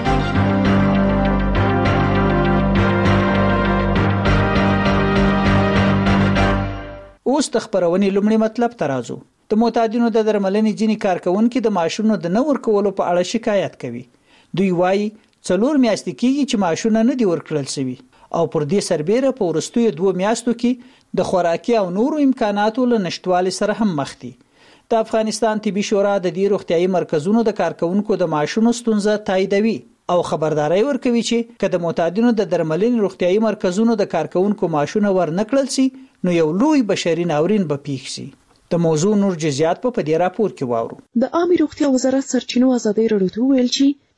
اوس د خبرونې لومړی مطلب ترازو. د معتادینو د درملنې ځینې کارکونکو د معاشونو د نه ورکولو په اړه شکایت کوي. دوی وایي څلور میاشتې کېږي چې معاشونه نه دي ورکړل شوي او پر دې سربېره په وروستیو دوه میاشتو کې د خوراکي او نورو امکاناتو له نشټوالي سره هم مخ دي. د افغانستان طبي شورا د دې روغتيایي مرکزونو د کارکونکو د معاشونو ستونزه تاییدوي او خبرداري ورکوي چې کله د معتادینو د درملنې روغتيایي مرکزونو د کارکونکو معاشونه ورنکړل شي نو یو لوی بشري ناورین به پیښ شي. د موضوع نور جزئیات په دې راپور کې واورو. د عامه روغتیا وزارت سرچینو ازادي راډیو ته ویل چې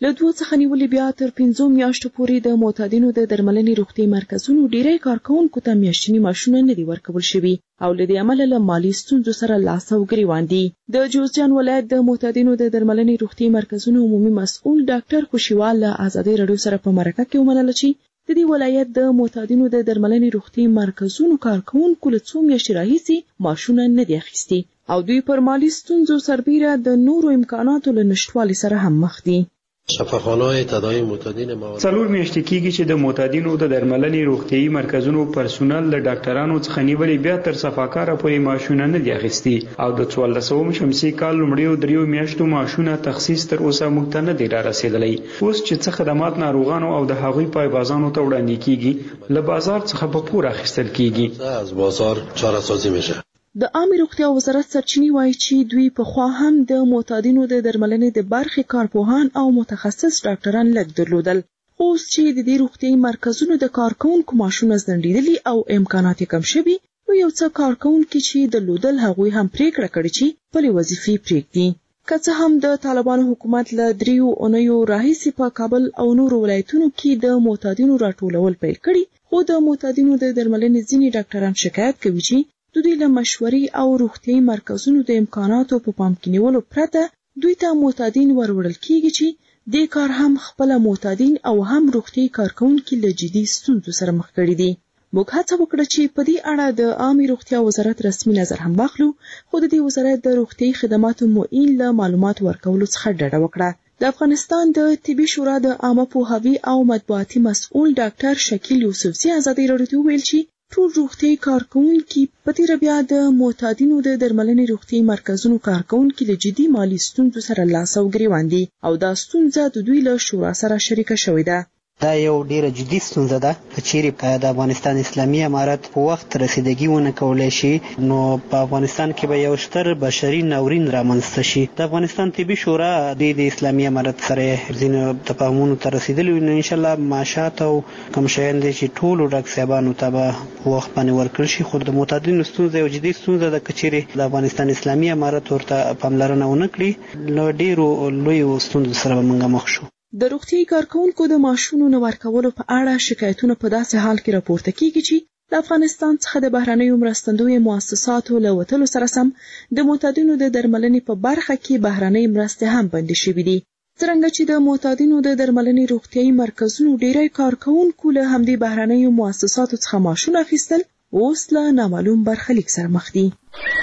له دوه څخه نیولې بیا تر پنځو میاشتو پورې د معتادینو د درملنې روغتي مرکزونو ډیری کارکونکو ته میاشتني معاشونه نه دي ورکول شوي او له دې امله له مالي ستونزو سره لاس او ګریوان دي. د جوزجان ولایت د معتادینو د درملنې روغتي مرکزونو عمومي مسؤل ډاکټر خوشیوال له ازادۍ راډیو سره په مرکه کې ومنله چې د دې ولایت د معتادینو د درملنې روغتي مرکزونو کارکونکو له څو میاشتې راهیسې معاشونه نه دي اخیستي او دوی پر مالي ستونزو سربیره د نورو امکاناتو له نشتوالي سره هم مخ دي. شفاخانه‌های تداوی معتادین ما څلور میاشتې کېږي چې د معتادینو د درملنې روغتیايي مرکزونو پرسونل له ډاکټرانو څخه نیولې بیا تر صفاکاره پورې معاشونه نه دي اخیستي او د څوارلسم شمسي کال لومړیو دریو میاشتو معاشونه تخصیص تر اوسه موږ ته نه دي را رسېدلی. اوس چې څه خدمات ناروغانو او د هغوی پایبازانو ته وړاندې کېږي له بازار څخه په پور اخیستل کېږي. از بازار چاره سازی میشه. د عامه روغتیا وزارت سرچینی وایي چې دوی په خوا هم د معتادینو د درملنې د برخې کارپوهان او متخصص ډاکټران لږ درلودل. خو اوس چې د دې روغتیايي مرکزونو د کارکونکو معاشونه ځنډېدلي او امکانات کم شوي نو یو څه کارکونکي چې درلودل هغوی هم پریکړه کړې چې خپلې وظیفې پرېږدي. که څه هم د طالبانو حکومت له دریو اونیو راهیسې په کابل او نورو ولایتونو کې د معتادینو راټولول پیل کړي خو د معتادینو د درملنې ځینې ډاکټران شکایت کوي چې د دوی له مشورې او روغتیايي مرکزونو د امکاناتو په پام کې نیولو پرته دوی ته معتادین وروړل کیږي چې دې کار هم خپل معتادین او هم روغتیايي کارکونکي له جدي ستونزو سره مخ کړي دي. موږ هڅه وکړه چې په دې اړه د عامه روغتیا وزارت رسمي نظر هم واخلو خو د دې وزارت د روغتیايي خدماتو معین له معلومات ورکولو څخه ډډه وکړه. د افغانستان د طبي شورا د عامه پوهاوي او مطبوعاتي مسؤل ډاکټر شکیل یوسفزي ازادۍ راډیو ته ویل چې ټول روغتیايي کارکونکي په تیره بیا د معتادینو د درملنې روغتیايي مرکزونو کارکونکي له جدي مالي ستونزو سره لاس او ګریوان دي او دا ستونزه د دوی له شورا سره شریکه شوې ده. دا یو ډیره جدي ستونزه ده چې چیرې د افغانستان اسلامي امارت په وخت رسیدګي ونه کولای شي نو په افغانستان کې به یو ستر بشري ناورین رامنځته شي. د افغانستان طبي شورا د اسلامي امارت سره ځینې تفاهمونو ته رسیدلی نو ان شاء الله معاشات او کوم شیان دي چې ټولو ډاکټر صاحبانو ته به په وخت باندې ورکړل شي. خو د معتادینو ستونزه یو جدي ستونزه ده چې چیرې د افغانستان اسلامي امارت ورته پاملرنه ونه کړي نو ډیرو لویو ستونزو سره به موږ مخ شو. د روغتیايي کارکونکو د معاشونو نه ورکولو په اړه شکایتونه په داسې حال کې راپورته کیږي چې د افغانستان څخه د بهرنیو مرستندویو مؤسساتو له وتلو سره سم د معتادینو د درملنې په برخه کې بهرنۍ مرستې هم بندې شوې دي. څرنګه چې د معتادینو د درملنې روغتیايي مرکزونو ډیری کارکونکو له همدې بهرنیو مؤسساتو څخه معاشونه اخیستل اوس له نامعلوم برخلیک سره مخ دي.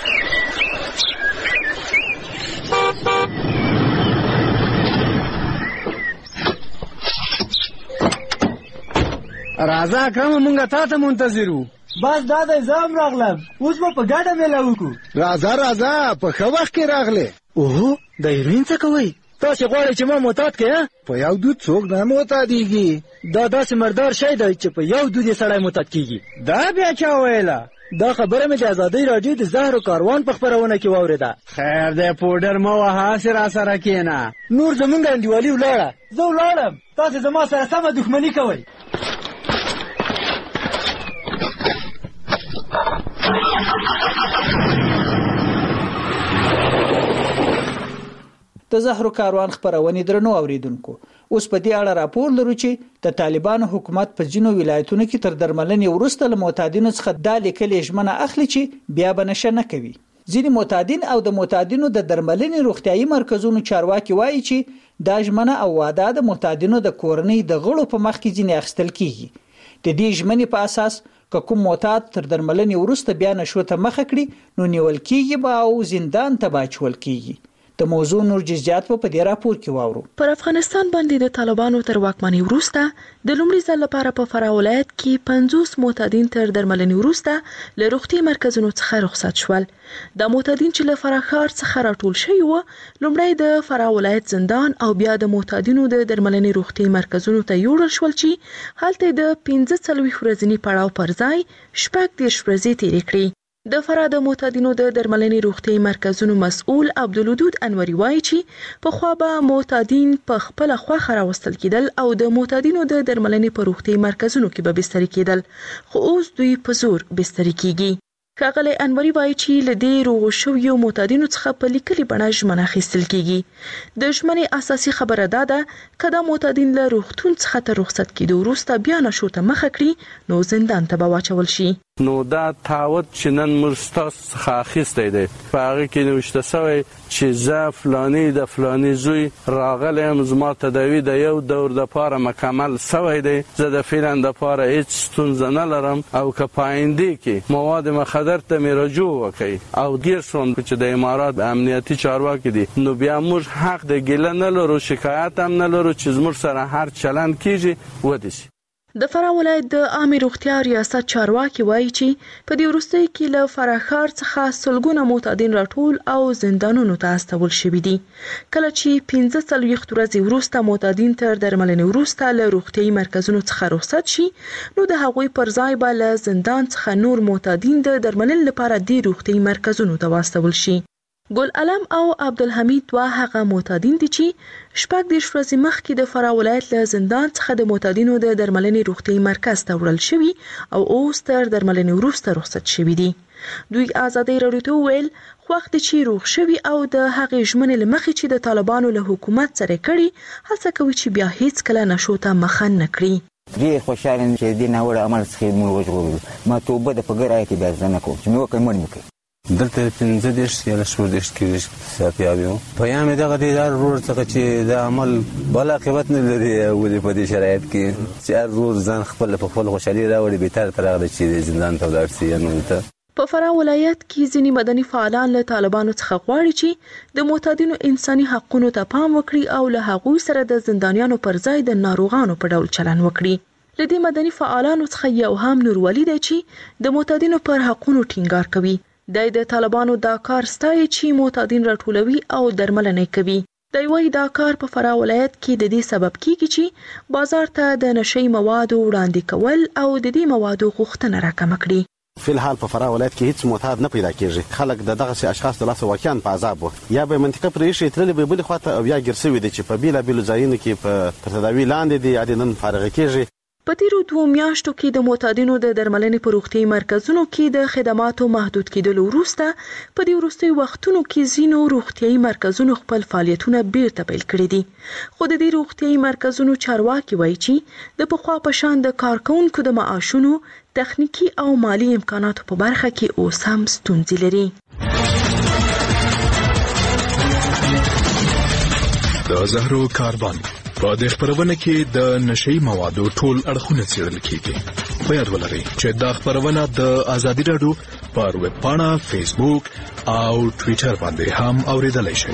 راځه کوم مونږه تا ته منتظر وو. بس دا د زام راغلم اوس به په ګډه میله وکړو. راځه راځه په ښه وخت کې راغلې. اوهو د هیروین څه کوئ؟ تاسې غواړئ چې ما معتاد کړې؟ په یو دود څوک نه معتادېږي. دا داسې مردار شی دی چې په یو دود یې سړی معتاد کېږي. دا بیا چا ویله؟ دا خبره مې د ازادۍ راډیو د زهرو کاروان په خپرونه کې واورېده. خیر دی پوډر مه وهه هسې راسره کښېنه. نور زمونږ انډیوالي ولاړه. زه ولاړم تاسې زما سره سمه دښمني کوئ. د زهرو کاروان خبرونه درنو اوریدونکو اوس په دې اړه راپور لرو چې د طالبانو حکومت په ځینو ولایتونو کې تر درملنې وروسته له معتادینو څخه د لیکلې ژمنه اخلي چې بیا به نشه نه کوي. ځینې معتادین او د معتادینو د درملنې روغتیايي مرکزونو چارواکي وایي چې دا ژمنه او وعده د معتادینو د کورنۍ د غړو په مخ کې ځینې اخیستل کیږي. د دې ژمنې په اساس که کوم معتاد تر درملنې وروسته بیا نشو ته مخه کړي نو نیول کیږي به او زندان ته باچول کیږي. د موضوع نور جزئیات په دې راپور کې واورو. پر افغانستان باندې د طالبانو تر واکمنۍ وروسته د لومړي ځل لپاره په فراه ولایت کې پنځوس معتادین تر درملنې وروسته له روغتي مرکزونو څخه رخصت شول. د معتادین چې له فراه ښار څخه راټول شوي وو لومړی د فراه ولایت زندان او بیا د معتادینو د درملنې روغتي مرکزونو ته یوړل شول چې هلته د پنځه څلوېښت ورځني پړاو پر ځای شپږ دېرش ورځې تېرې کړې. د فراه د معتادینو د درملنې روغتي مرکزونو مسؤل عبدالودود انوري وایي چې پخوا به معتادین په خپله خوښه راوستل کېدل او د معتادینو د درملنې په روغتي مرکزونو کې به بستري کېدل خو اوس دوی په زور بستري کېږي. ښاغلی انوري وایي چې له دې روغو شویو معتادینو څخه په لیکلي بڼه ژمنه اخیستل کیږي. د ژمنې اساسي خبره دا ده که دا معتادین له روغتون څخه تر رخصت کېدو وروسته بیا نشو ته مخه کړي نو زندان ته به واچول شي. نو دا تعهد چې نن موږ ستاسو څخه اخیستی دی په هغه کې نوشته سوی چې زه فلاني د فلاني زوی راغلی یم، زما تداوي د یو دور دپاره مکمل سوی دی، زه د فعلا دپاره هېڅ ستونزه نه لرم او که په آینده کې مواد مخدر ته مې رجوع وکړي او ګیر شوم چې د امارات امنیتي چارواکي دي نو بیا موږ حق د ګیله نه لرو، شکایت هم نه لرو چې زموږ سره هر چلند کېږي ودې شي. د فراه ولایت د عامې روغتیا ریاست چارواکي وایي چې په دې وروستیو کې له فراه ښار څخه سلګونه معتادین راټول او زندانونو ته استول شوي دي. کله چې پنځه څلوېښت ورځې وروسته معتادین تر درملنې وروسته له روغتیایي مرکزونو څخه رخصت شي نو د هغوی پر ځای به له زندان څخه نور معتادین د درملنې لپاره دې روغتیایي مرکزونو ته واستول شي. ګل علم او عبدالحمید دوه هغه معتادین دي چې شپږ دېرش ورځې مخکې د فراه ولایت له زندان څخه د معتادینو د درملنې روغتیایي مرکز ته وړل شوي او اوس تر درملنې وروسته رخصت شوي دي. دوی ازادۍ راډیو ته وویل خوښ دي چې روغ شوي او د هغې ژمنې له مخې چې د طالبانو له حکومت سره کړي هڅه کوي چې بیا هیڅکله نشو ته مخه نه کړي. ډېر خوشحاله یم چې دې ناوړه عمل څخه موږ وژغورلو. ما توبه د په ګر آیت بیا زه نه کوم چې مې وکړې مړ مې کړي. دلته پنځه دېرش یا له شپږ دېرش کې صافیاب یم. پیام یې دغه دی هر ورور څخه چې دا عمل بل عاقبت نه لري ولې په دې شرایط کې چې هر ورور ځان خپل په خپل خوشحالي راوړي بهتر ته راغلی چې زندان ته ولاړ سي. نو ته په فراه ولایت کې ځینې مدني فعالان له طالبانو څخه غواړي چې د معتادینو انساني حقونو ته پام وکړي او له هغوی سره د زندانیانو پر ځای د ناروغانو په ډول چلند وکړي. له دې مدني فعالانو څخه یو هم نورولي دی چې د معتادینو پر حقونو ټینګار کوي. د د طالبانو دا کار ستایي چې معتادین راټولوي او درملنه کوي. دی وايي دا کار په فراه ولایت کې د دې سبب کیږي چې بازار ته د نشئی موادو وړاندې کول او د دې موادو غوښتنه راکمه کړي. فی الحال په فراه ولایت کې هیڅ معتاد نه پیدا کیږي. خلک د دغه اشخاص د لاسه واقعا په عذاب وو، یا به منطقه پرې شي تللی به بلې خواته او یا ګیر سوي دي چې په بیلابیلو ځایونو کې په تر تداوي لاندې دي یا د نن فارغه کیږي. په تیرو دوو میاشتو کې د معتادینو د درملنې په روغتیایي مرکزونو کې د خدماتو محدود کېدلو وروسته په دې وروستیو وختونو کې ځینو روغتیایي مرکزونو خپل فعالیتونه بیرته پیل کړي دي. خو د دې روغتیایي مرکزونو چارواکي وایي چې د پخوا په شان د کارکوونکو د معاشونو، تخنیکي او مالی امکاناتو په برخه کې اوس هم ستونزې لري. د زهرو کاروان په دې خبرونه کې د نشئی موادو ټول اړخونه څېړل کیږي. په یاد ولرئ چې دا خبرونه د ازادي راډیو پر ویب پاڼه، فیسبوک او ټوئیټر باندې هم اوریدلای شئ.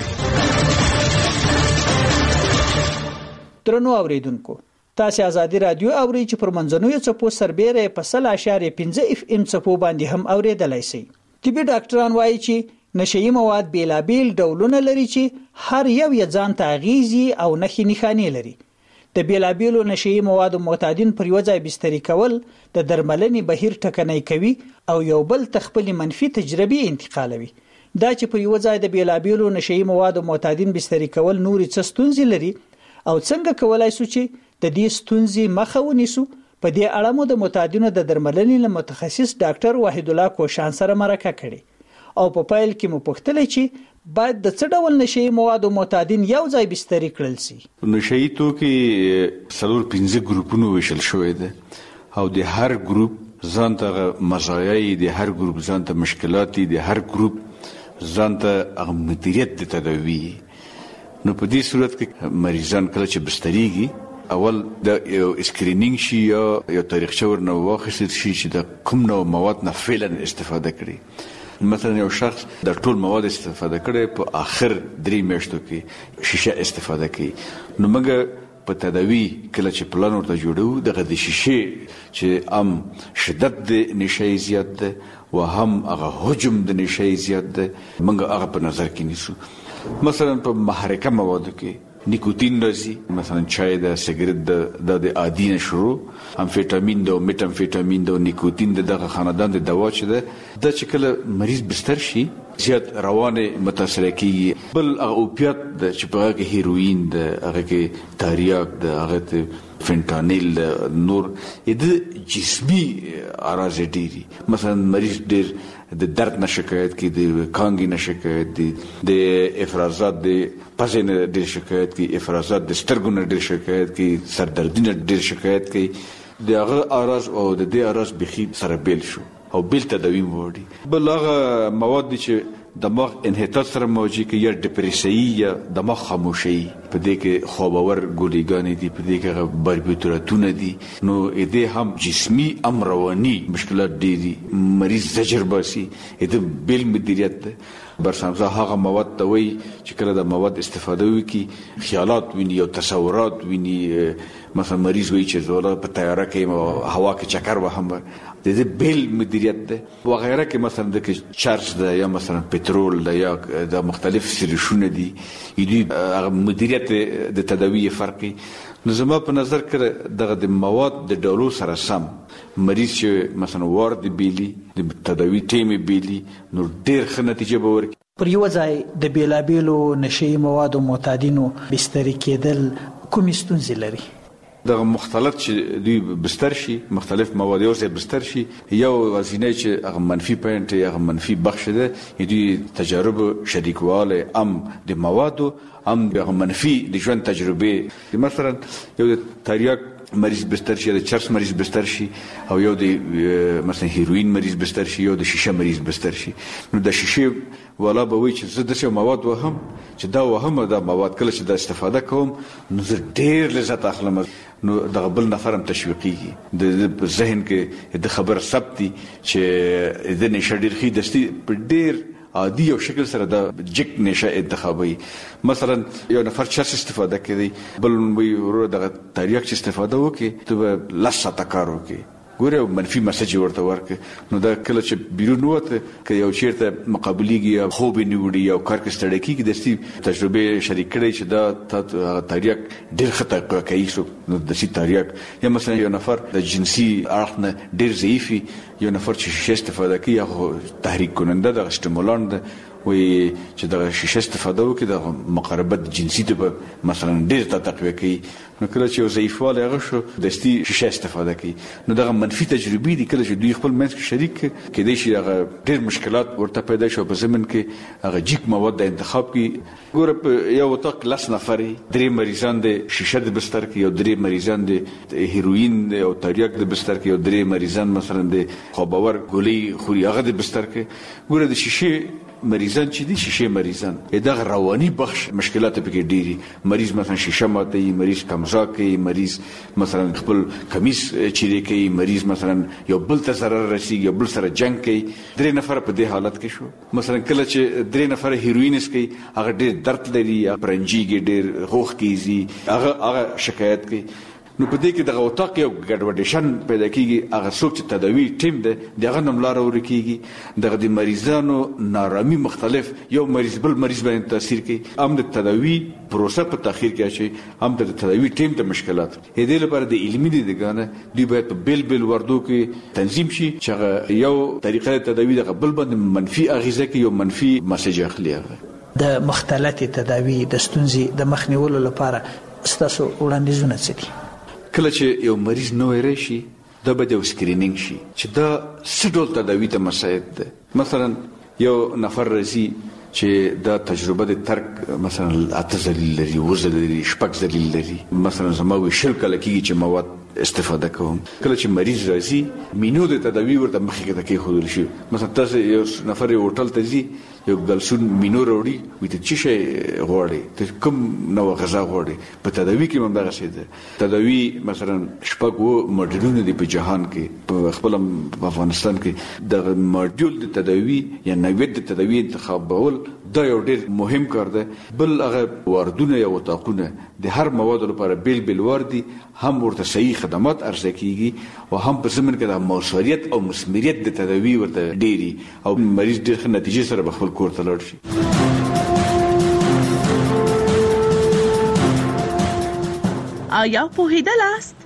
درنو اوریدونکو، تاسو ازادي راډیو اورئ چې پر منځنوي څپو سربېره په سل اشاریه پنځه اف ام څپو باندې هم اوریدلای شئ. طبي ډاکټران وایي چې نشئی مواد بیلابیل ډولونه لري چې هر یو یې ځان ته اغیزي او نښې نښانې لري. د بیلابیلو نشئی موادو معتادین پر یو ځای بستري کول د درملنې بهیر ټکنی کوي او یو بل ته خپلې منفي تجربې انتقالوي. دا چې پر یو ځای د بیلابیلو نشئی موادو معتادین بستري کول نورې څه ستونزې لري او څنګه کولای شو چې د دې ستونزې مخه ونیسو، په دې اړه مو د معتادینو د درملنې له متخصص ډاکټر وحید الله کوشان سره مرکه کړې او په پایل کې مو پوښتلې چې باید د څه ډول نشئی موادو معتادین یو ځای بستري کړل شي. نشئی توکي څلور پنځه ګروپونو ویشل شوی دی او د هر ګروپ ځان ته مزایای دي، هر ګروپ ځان ته مشکلات دي، هر ګروپ ځان ته مدیریت د تداوی. نو په دې صورت کې مریضان کله چې بستریږي اول د یو اسکرینینګ شي یا یو تاریخچه ورنه واخیستل شي چې د کوم نوع مواد نه فعلا استفاده کړي. مثلا یو شخص د ټول مواد استفاده کړي په آخر درې میاشتو کې شیشه استفاده کوي. نو موږ په تداوی کله چې پلان ورته جوړو دغه د شیشه چې ام شدت د نشئی زیات ده و هم هغه حجم د نشئی زیات ده موږ هغه په نظر کې نیسو. مثلا په محرکه موادو کې نیکوتین راځي، مثلا چای د سیګریټ د د عادي نشرو، امفیټامین د میټامفیټامین د نیکوتین د دغه خاندان د دوا چې ده د چې کله مریض بستر شي زیات روانه متاثر کیږي. بل هغه اوپیات د چې په هغه هیروین د هغه کې تاریاک د هغه فنټانیل نور د جسمي اراز ډيري مثلا مریض ډیر د درد نه شکایت کوي د کانګي نه شکایت دي د افرازات د پزې نه ډیر شکایت کوي افرازات د سترګو نه ډیر شکایت کوي سردردي نه ډیر شکایت کوي دغه اراز او د دې اراز بخي سره بیل شو او بیل تداوی وړي بل هغه مواد چې دماغ انحطاط سره موجي کې یا ډیپریسي یا دماغ خاموشي په دې کې خوابور ګولېګانې دي په دې کې باربیتوراتونه دي نو دې هم جسمي ام رواني مشکلات دي مریض زجر باسي دې بیل مدیریت ده برسامزه هغه مواد ته وایي چې کله د مواد استفاده وکړي خیالات ویني او تصورات ویني مثلا مریض وایي چې زوله په تیاره کې هوا کې چکر وهم د دې بیل مدیریت ده وغیره کې مثلا د چارج ده یا مثلا پټرول ده یا د مختلف سریشونه دي دې مدیریت د تداوی فرقي نو زما په نظر کې دغه د مواد د ډولو سره سم مریض چې مثلا وارد بیلی د تداوی ټیم بیلی نو ډیر ښه نتیجه به ورکړي پر یو ځای د بیلابیلو نشي موادو معتادینو بستري کېدل کومې ستونزې لري دغه مختلط چې دوی بستر شي مختلف مواد یو ځای بستر شي یو وزینه چې هغه منفي پوینټ یا هغه منفي بخش ده دوی تجارب شریکواله ام د موادو ام د منفي د ژوند تجربه مثلا یو تریاک مریض بستر شي د چرس مریض بستر شي او یو د مثلا هیروین مریض بستر شي یو د شیشه مریض بستر شي نو د شیشه ولا به وي چې زه د څه مواد وهم چې دا وهم دا مواد کله چې د استفاده کوم نو زه ډیر لذت اخلم نو دغه بل نفرم تشویقیږي د ذهن کې د خبر ثبتي چې د نشه ډیر خي دستي په ډیر عادي او شکل سره د جک نشه انتخابي مثلا یو نفر چرس استفاده کوي بل وی ورو دغه تاریخ چې استفاده وکي ته لاسه تکار وکي ګوره منفي مسج ورته ورکړه نو دا کله چې بیرون وته ک یو چیرته مقابلېږي یا خوب نیوړي یا کار کې ستړی کیږي د سي تجربه شریک کړي چې دا تاریخ ډیر خطر کوي شو نو د سي تاریخ یا مثلا یو نفر د جنسي اړخ نه ډیر ضعیفي یو نفر چې شیشه استفاده کوي یا تحریک کننده د سټیمولانت وي چې د شیشه استفاده وکړي د مقاربت جنسي ته مثلا ډیر تقویه کوي نو کله چې یو ضعیفواله هغه شو د ستی شیشه استفاده کوي نو دغه منفي تجربې دي کله چې دوی خپل منځ کې شریک کېدای شي هغه ډیر مشکلات ورته پیدا شي په زمين کې هغه جیک مواد د انتخاب کې ګوره په یو وطاق لاس نفري درې مریضان د شیشه د بستر کې یو درې مریضان د هیروین او تریاک د بستر کې یو درې مریضان مثلا د خوابور ګولۍ خوري هغه د بستر کې ګوره د شیشه مریضان چې دي شیشه مریضان دغه رواني بخش مشکلات پکې ډيري مریض مثلا شیشه ماته مریض کمزا کوي مریض مثلا خپل کمیس چیرې کوي مریض مثلا یو بل ته ضرر رسیږي یو بل سره جنگ کوي درې نفر په دې حالت کې شو مثلا کله چې درې نفر هیروینس کوي هغه ډېر درد لري یا پرنجيږي ډېر غوښ کیږي هغه هغه شکایت کوي نو په دې کې دغه وطاق یو ګډوډیشن پیدا کیږي هغه څوک چې تداوی ټیم ده دغه نملار ورکیږي دغه د مریضانو نارامي مختلف یو مریض بل مریض باندې تاثیر کوي هم د تداوی پروسه په تاخير کې شي هم د تداوی ټیم ته مشکلات دې لپاره د علمي دیګانه دی باید په بل بل وردو کې تنظیم شي چې یو طریقه تداوی د بل باندې منفي اغیزه کوي یو منفي مسج اخلي د مختلطي تداوی د ستونزې د مخنیولو لپاره ستاسو وړاندیزونه څه دي کله چې یو مریض نوې راشي دا به د سکرینینګ شي چې دا څه ډول تداوی ته مساعد ده مثلا یو نفر راځي چې دا تجربه د ترک مثلا اته ذلیل لري وزل لري شپږ ذلیل لري مثلا زما وی شل کله کېږي چې مواد استفاده کوم کله چې مریض راځي مینو د تداوی ورته مخکې کې کې خودل شي مثلا تاسو یو نفر یو هوټل ته ځي یو ګلسون مینو وروړي وي ته چې شي غوړي ته کوم نو غذا غوړي په تداوی کې هم دا څه ده تداوی مثلا شپږ وو ماډیولونه دي په جهان کې په خپل افغانستان کې د ماډیول د تداوی یا نوې د تداوی انتخابول دا یو ډېر مهم کار ده بل هغه واردونه یا وطاقونه د هر مواد لپاره بیل بیل واردي هم ورته صحیح خدمات ارزه کیږي او هم په زمين کې د موثریت او مسمریت د تداوی ورته ډيري او مریض ډېر ښه نتیجه سره خپل کور ته لاړ شي آیا پوهیدلاست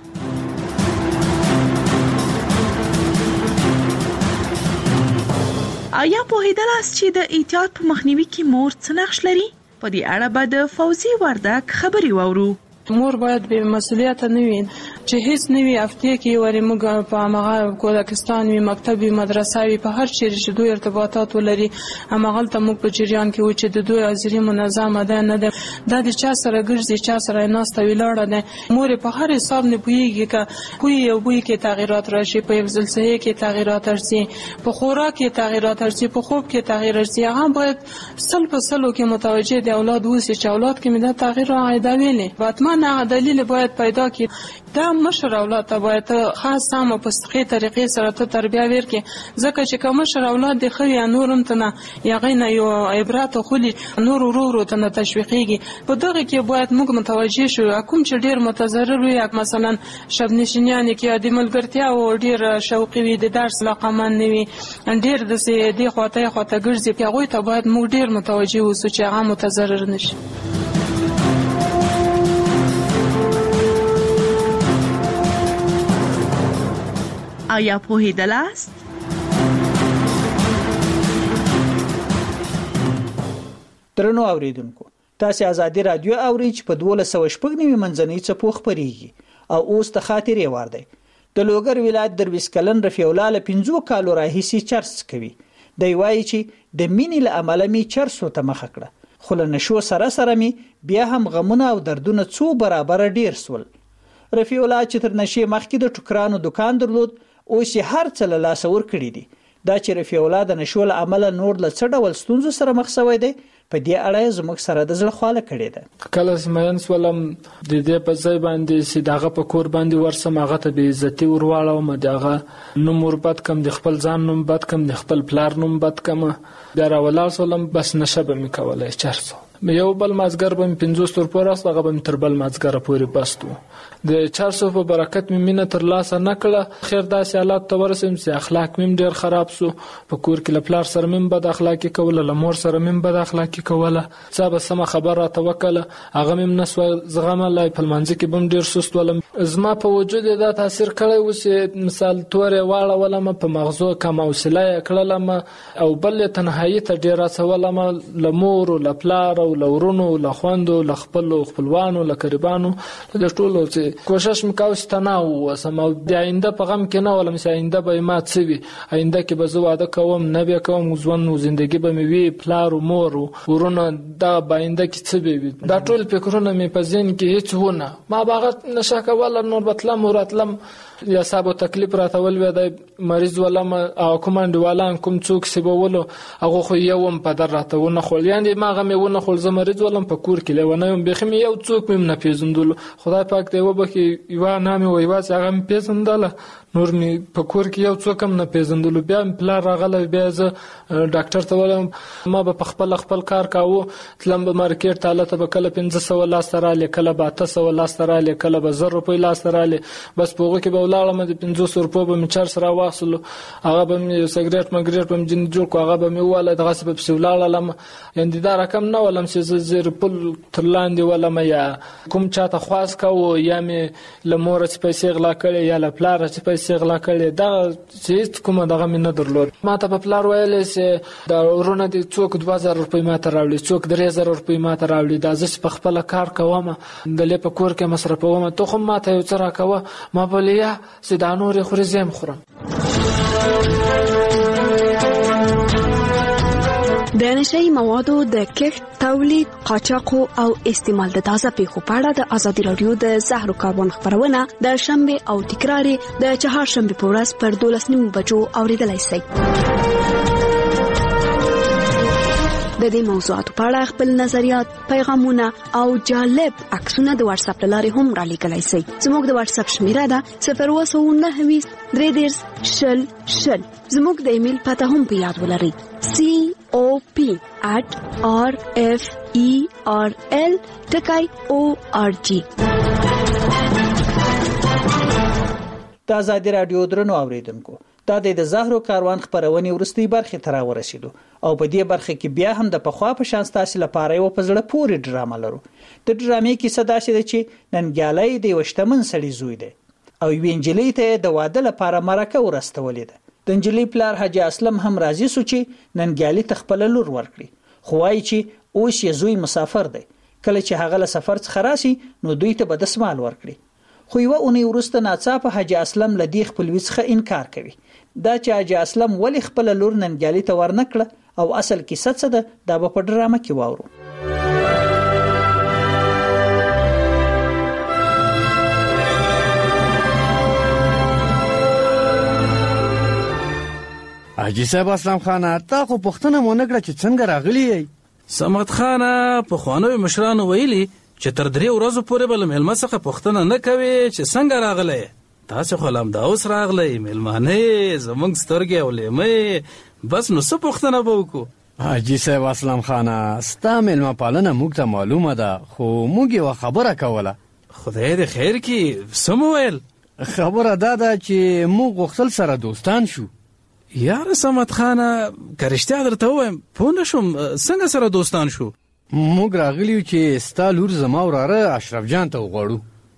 آیا پوهیدلاست چې د احتیاط په مخنیوي کې مور څه نقش لري په دې اړه به د فوزي وردک خبري واورو مور باید به مسؤلیت نه وي چې هیڅ نه وي هفتې کې ورې موږ په هماغه کودکستان وي مکتب وي مدرسه وي په هر چیرې چې دوی ارتباطات ولري هماغلته موږ په جریان کې وو چې د دوی حاضري منظمه ده نه ده دا د چا سره ګرځي چا سره ناسته ولاړه ده مور په هر حساب نه پوهېږي که بوی او بوی کې تغیرات راشي په زلزلې کې تغیرات راشي په خوراک کې تغیرات راشي په خوب کې تغیر راشي هغه باید سل په سلو کې متوجه دی اولاد وسی چې اولاد کې مې دا تغیر راغی دا ویلې حتما هغه دلیل باید پیدا کړي دا مشر اولاد ته باید خاص سم په سخی طریقې سره ته تربیه ورکړي ځکه چې کوم مشر اولاد د خو یا نورم ته نه یغې نه یو عبرت خو نور ورو ورو ته تشویقيږي په دغه کې باید موږ متوجه شو کوم چې ډیر متضرر وي مثلا شب نشینیان کې د ملګرتیا او ډیر شوقي وي د درس لقمان نه وي ډیر د سي د خواته خواته ګرځي په هغه ته باید موږ ډیر متوجه اوسو چې هغه متضرر نشي آیا پوهیدل است؟ درنو اوریدونکو تاسو ازادي رادیو اوري چې په دولس سوه شپږ نوي منځنۍ څپو خبريږي او اوس ته خاطرې وار دی د لوګر ولایت درویش کلن رفیع الله له پنځو کالو راهیسي چرس کوي دی وایي چې د مینې له امله می چرسو ته مخ کړه خو له نشو سره سره می بیا هم غمونه او دردونه څو برابر ډیر سول رفیع الله چې تر نشي مخکې د ټوکرانو دکان درلود اوس یې هر څه له لاس ور کړی دي دا چې رفیع الله د نشو له امله نور له څه ډول ستونزو سره مخ شوی دی په دې اړه زموږ سره د زړه خواله کړې ده کله سمین سولم د دې په ځای باندې چې دغه په کور باندې ورسم هغه ته به عزت ورواړو م دغه نوم وربد کم د خپل ځان نوم بد کم د خپل پلار نوم بد کم بیا راولار سولم بس نشه به می کولای چرسو یو بل مازګر به پنځوس تر پورې راست هغه به تر بل مازګر پورې بستو د چرسو په برکت مې مینه تر لاسه نکړه خیر داسې حالات ته ورسېم چې اخلاق مې ډېر خراب سو په کور کې له پلار سره مې بد اخلاقي کوله له مور سره مې بد اخلاقي کوله څه به سم خبره توکله هغه مې نسو زغملای په منځ کې بم ډېر سست ولم زما په وجود دا تاثیر کړی و چې مثال تورې واړه ولم په مغزو کم حوصله کړلم او بل تنهایی ته ډېر څولم له مور او له پلار او لورونو لخوندو لخپل خپلوانو لقربانو د ټولو چې کوشش وکاو چې تناو وسم او د آینده په غم کې نه ولم چې آینده به ما څه وي آینده کې به زه واده کوم نه به کوم ژوند او ژوندۍ به مې وي پلار او مور ورونه دا باینده کې څه به وي دا ټول فکرونه مې په ذهن کې هیڅ ونه ما باغت نشه کول نور بتلم وراتلم یا صاحب تکلیف راتول و د مریض ولم او کومند ولان کوم څوک سبولو هغه خو یوم په در راتونه خو یعنی ما غمه ونه خو زه مریض ولم په کور کې لونه بخم یو څوک مم نه پیژندل خدای پاک دی وبکه یو نامي وای واس هغه پیژندل نور می په کور کې یو څوک هم نه پیژندل بیا پلار راغله بیا زه ډاکټر ته ولم ما په خپل خپل کار کاوه تلم په مارکیټ تعالی ته کله پنځه سوه لاس سره لیکله به تاسو سوه لاس سره لیکله به زر روپۍ لاس سره بس پوغه کې به لاړم د پنځوس روپۍ به می چار سره واصل هغه به می سګریټ مګریټ به جن جوړ کو هغه به می واله دغه په سیولاړم یند دا رقم نه ولم چې زر پل ترلاندې ولم یا کوم چاته خواص کو یا می لمور چې پیسې غلا کړي یا لپلار چې پیسې غلا کړي دا چې کوم دغه می نه درلود ما ته په پلار ویل چې دا ورونه د څوک دوه زره روپۍ ما ته راوړي څوک درې زره روپۍ ما ته راوړي دا زه په خپل کار کوم د لې په کور کې مصرفوم ته خو ما ته یو څه راکوه ما بلیا سیدانور خوري زم خورم د نشئی موادو د کښت تولید قاچاق او استعمال د تازه پیښو په اړه د ازادي رادیو د زهرو کاربن خبرونه د شنبه او تکرار د چهارشنبه په ورځ پر دولس نیمو بجو اوریدلای شئ د دې موضوعاتو په اړه خپل نظریات پیغامونه او جالب عکسونه د واتس اپ لارې هم را لیکلای شئ زموږ د واتس اپ شمیره ده صفر اووه سوه نهه ویشت درې دېرش شل شل زموږ د ایمیل پته هم په یاد ولرئ سی او پی at r f e r l ټکی او ار جی د ازادي رادیو درنو اوریدونکو دا د زهرو کاروان خبرونه ورستي برخه تر ورسېدو او په دې برخه کې بیا هم د پخوا په شان تاسو لپاره یو په زړه پورې ډرامه لرو د ډرامې کې صدا شې چې ننګیالي د وشتمن سړي زوی دی او وینجلې ته د واده لپاره مرکه ورستولې ده د انجلۍ پلار حاجی اسلم هم راضي سو چې ننګیالي تخپل لور ورکړي خو وايي چې اوس یې زوی مسافر دی کله چې هغه له سفر څخه راشي نو دوی ته به دسمال ورکړي. خو یوه اونۍ وروسته ناڅاپه حاجي اسلم له دې خپلوي څخه انکار کوي. دا چې حاجي اسلم ولې خپله لور ننګیالي ته ورنه کړه او اصل کیسه څه ده دا به په ډرامه کې واورو. حاجي صاحب اسلام خانه تا خو پوښتنه مونږ کړه چې څنګه راغلی یې؟ صمد خانه په خوانوي مشرانو ویلي چې تر درې ورځو پورې به له مېلمه څخه پوښتنه نه کوي چې څنګه راغلی. تاسې خو لا همدا اوس راغلی، مېلمانه زموږ سترګې او لیمې، بس نو څه پوښتنه به وکړو؟ حاجي صاحب اسلام خانه ستا مېلمه پالنه موږ ته معلومه ده، خو موږ یوه خبره کوله. خدای دې خیر کړي، څه مو ویل؟ خبره دا ده چې موږ غوښتل سره دوستان شو. یاره صمد خانه که رښتیا درته ووایم پوه نه شوم څنګه سره دوستان شو؟ موږ راغلی یو چې ستا لور زما وراره اشرف جان ته وغواړو.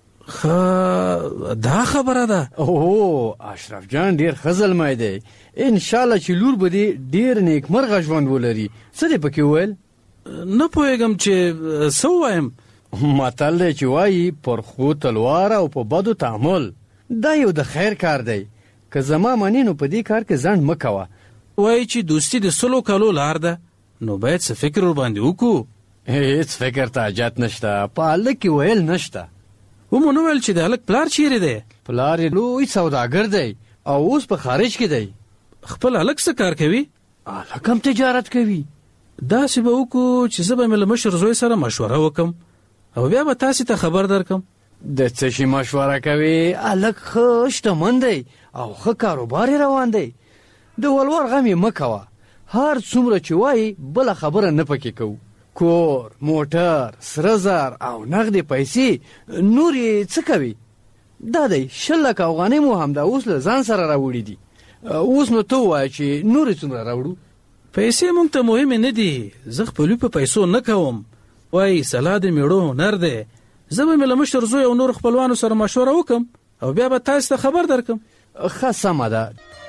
ښه دا خبره ده؟ اوه اشرف جان ډېر ښه زلمی دی، انشاءالله چې لور به دې ډېر نیکمرغه ژوند ولري. څه دې پکې وویل؟ نه پوهېږم چې څه ووایم. متل دی چې وایي پر ښو تلوار او په بدو تعامل. دا یو د خیر کار دی، که زما منې نو په دې کار کې ځنډ مه کوه. وایي چې دوستي د سلو کالو لار ده، نو باید څه فکر ورباندې وکړو. هېڅ فکر ته حاجت نشته، په هلک کې ویل نشته. ومو نه ویل چې د هلک پلار چیرې دی؟ پلار یې لوی سوداګر دی او اوس په خارج کې دی. خپل هلک څه کار کوي؟ هلک هم تجارت کوي. داسې به وکړو چې زه به مې له مشر زوی سره مشوره وکړم او بیا به تاسې ته خبر درکم. د څه شي مشوره کوي؟ هلک ښه شتمن دی او ښه کاروبار یې روان دی. د ولور غم یې مه کوه، هر څومره چې وایي بله خبره نه پکې کوو. کور، موټر، سره زر او نغدې پیسې نور یې څه کوي؟ دا دی شل لکه افغانۍ مو همدا اوس له ځان سره راوړي دي. اوس نو ته ووایه چې نور یې څومره راوړو؟ پیسې موږ ته مهمې نه دي، زه خپلوي په پیسو نه کوم. وایي سلا د میړو هنر دی. زه به مې له مشر زوی او نور خپلوانو سره مشوره وکم او بیا به تاسو ته خبر درکم. ښه سمه ده.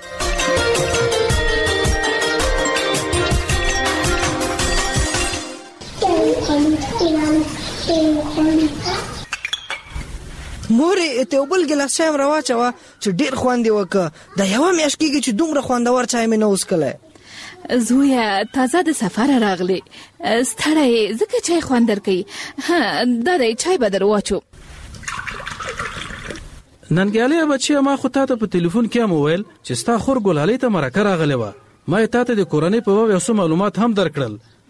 مورې ته یو بل ګیلاس چای هم راواچوه چې ډېر خوند یې وکړه. دا یوه میاشت کېږي چې دومره خوندور چای مې نه وڅښلی. زویه تازه د سفره راغلی، ستړی یې ځکه چای خوند درکوي. ها دا دی چای به در واچو. ننګیالۍ بچیه ما خو تا ته په تلیفون کې هم وویل چې ستا خور ګلالۍ ته مرکه راغلې وه. ما یې تا ته د کورنۍ په باب یو څه معلومات هم درکړل.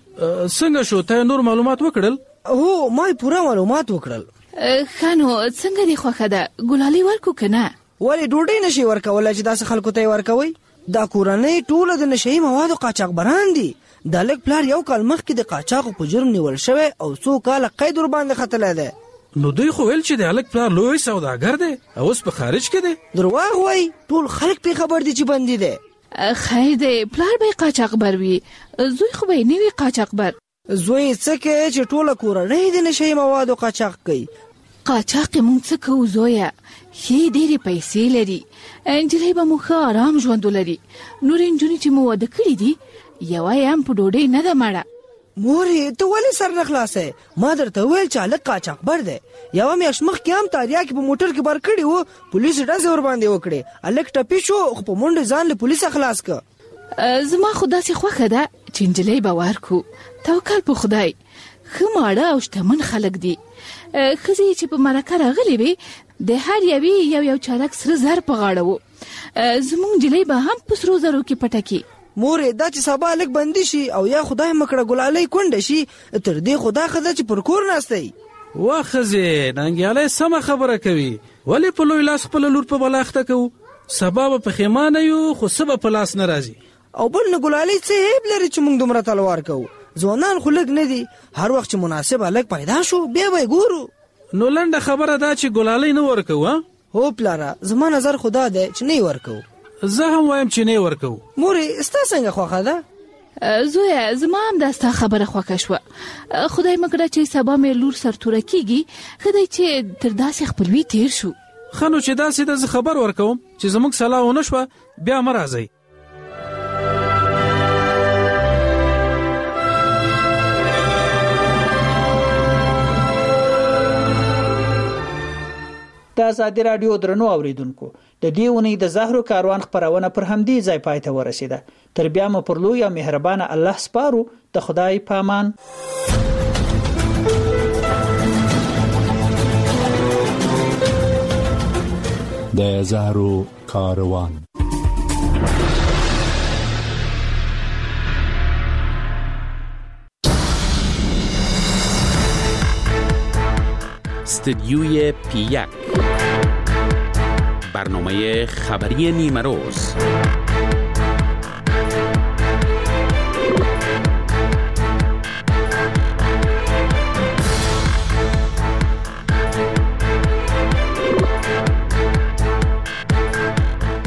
څنګه شو تا نور معلومات وکړل؟ هو ما یې پوره معلومات وکړل. ښه نو څنګه دې خوښه ده ګلالۍ ورکو که نه؟ ولې ډوډۍ نشي ورکولی چې داسې خلکو ته یې ورکوئ؟ دا کورنۍ ټوله د نشهیي موادو قاچاقبران دي. د هلک پلار یو کال مخکې د قاچاقو په جرم نیول شوی او څو کاله قید ورباندې ختلی دی. نو دوی خو ویل چې د هلک پلار لوی سوداګر دی او اوس په خارج کې دی. درواغ وایي، ټول خلک پې خبر دي چې بندي دی. خیر دی پلار به یې قاچاقبر وي، زوی خو به یې نه وي قاچاقبر. زوی څه کوي چې ټوله کورنۍ د نشهیي موادو قاچاق کوي. قاچاق یې موږ څه کوو زویه؟ ښې ډېرې پیسې لري، نجلۍ به مو ښه ارام ژوند ولري. نورې نجونې چې مو واده کړي دي یوه یې هم په ډوډۍ نه ده مړه. مورې ته ولې سر نه خلاصی؟ ما درته وویل چې هلک قاچاقبر دی. یوه میاشت مخکې هم تاریاکې په موټر کې بار کړي وو، پولیسو ډزې ورباندې وکړې. هلک ټپي شو خو په منډې ځان له پولیسه خلاص که. زما خو داسې خوښه ده چې نجلۍ به ورکو. توکل په خدای. ښه ماړه او شتمن خلک دي. ښځې چې په مرکه راغلې وې د هر یوې یو یو چالک سره زر په غاړه و. زموږ نجلۍ به هم په سرو زرو کې پټه کړي. مورې دا چې سبا هلک بندي شي او یا خدای مکړه ګلالۍ کونډه شي، تر دې خو دا ښه ده چې پر کور ناستی. وا ښځې ننګیالۍ سمه خبره کوي. ولې په لوی لاس خپله لور په بلاخته کوو؟ سبا به پښیمانه یو خو څه به په لاس نه راځي. او بل نه ګلالۍ څه عیب لري چې موږ دومره تلوار کوو؟ ځوانان خو لږ نه دي، هر وخت چې مناسب هلک پیدا شو بیا به یې ګورو. نو لنډه خبره دا چې ګلالۍ نه ورکوو؟ هو پلاره زما نظر خو دا دی چې نه یې ورکوو. زه هم وایم چې نه یې ورکوو. مورې ستا څنګه خوښه ده؟ زویه زما هم دا ستا خبره خوښه شوه. خدای مکړه چې سبا مې لور سرتوره کېږي، ښه دی چې تر داسې خپلوي تیر شو. ښه نو چې داسې ده زه خبر ورکوم چې زموږ سلا ونه شوه بیا مه راځئ. د ازادي رادیو درنو اوریدونکو د دې ونې د زهرو کاروان خبرونه پر همدې ځای پای ته ورسیده. تر بیا مو پر لوی او مهربانه الله سپارو. د خدای پامان. د زهرو کاروان. استدیوی پی یک برنامه خبری نیمروز.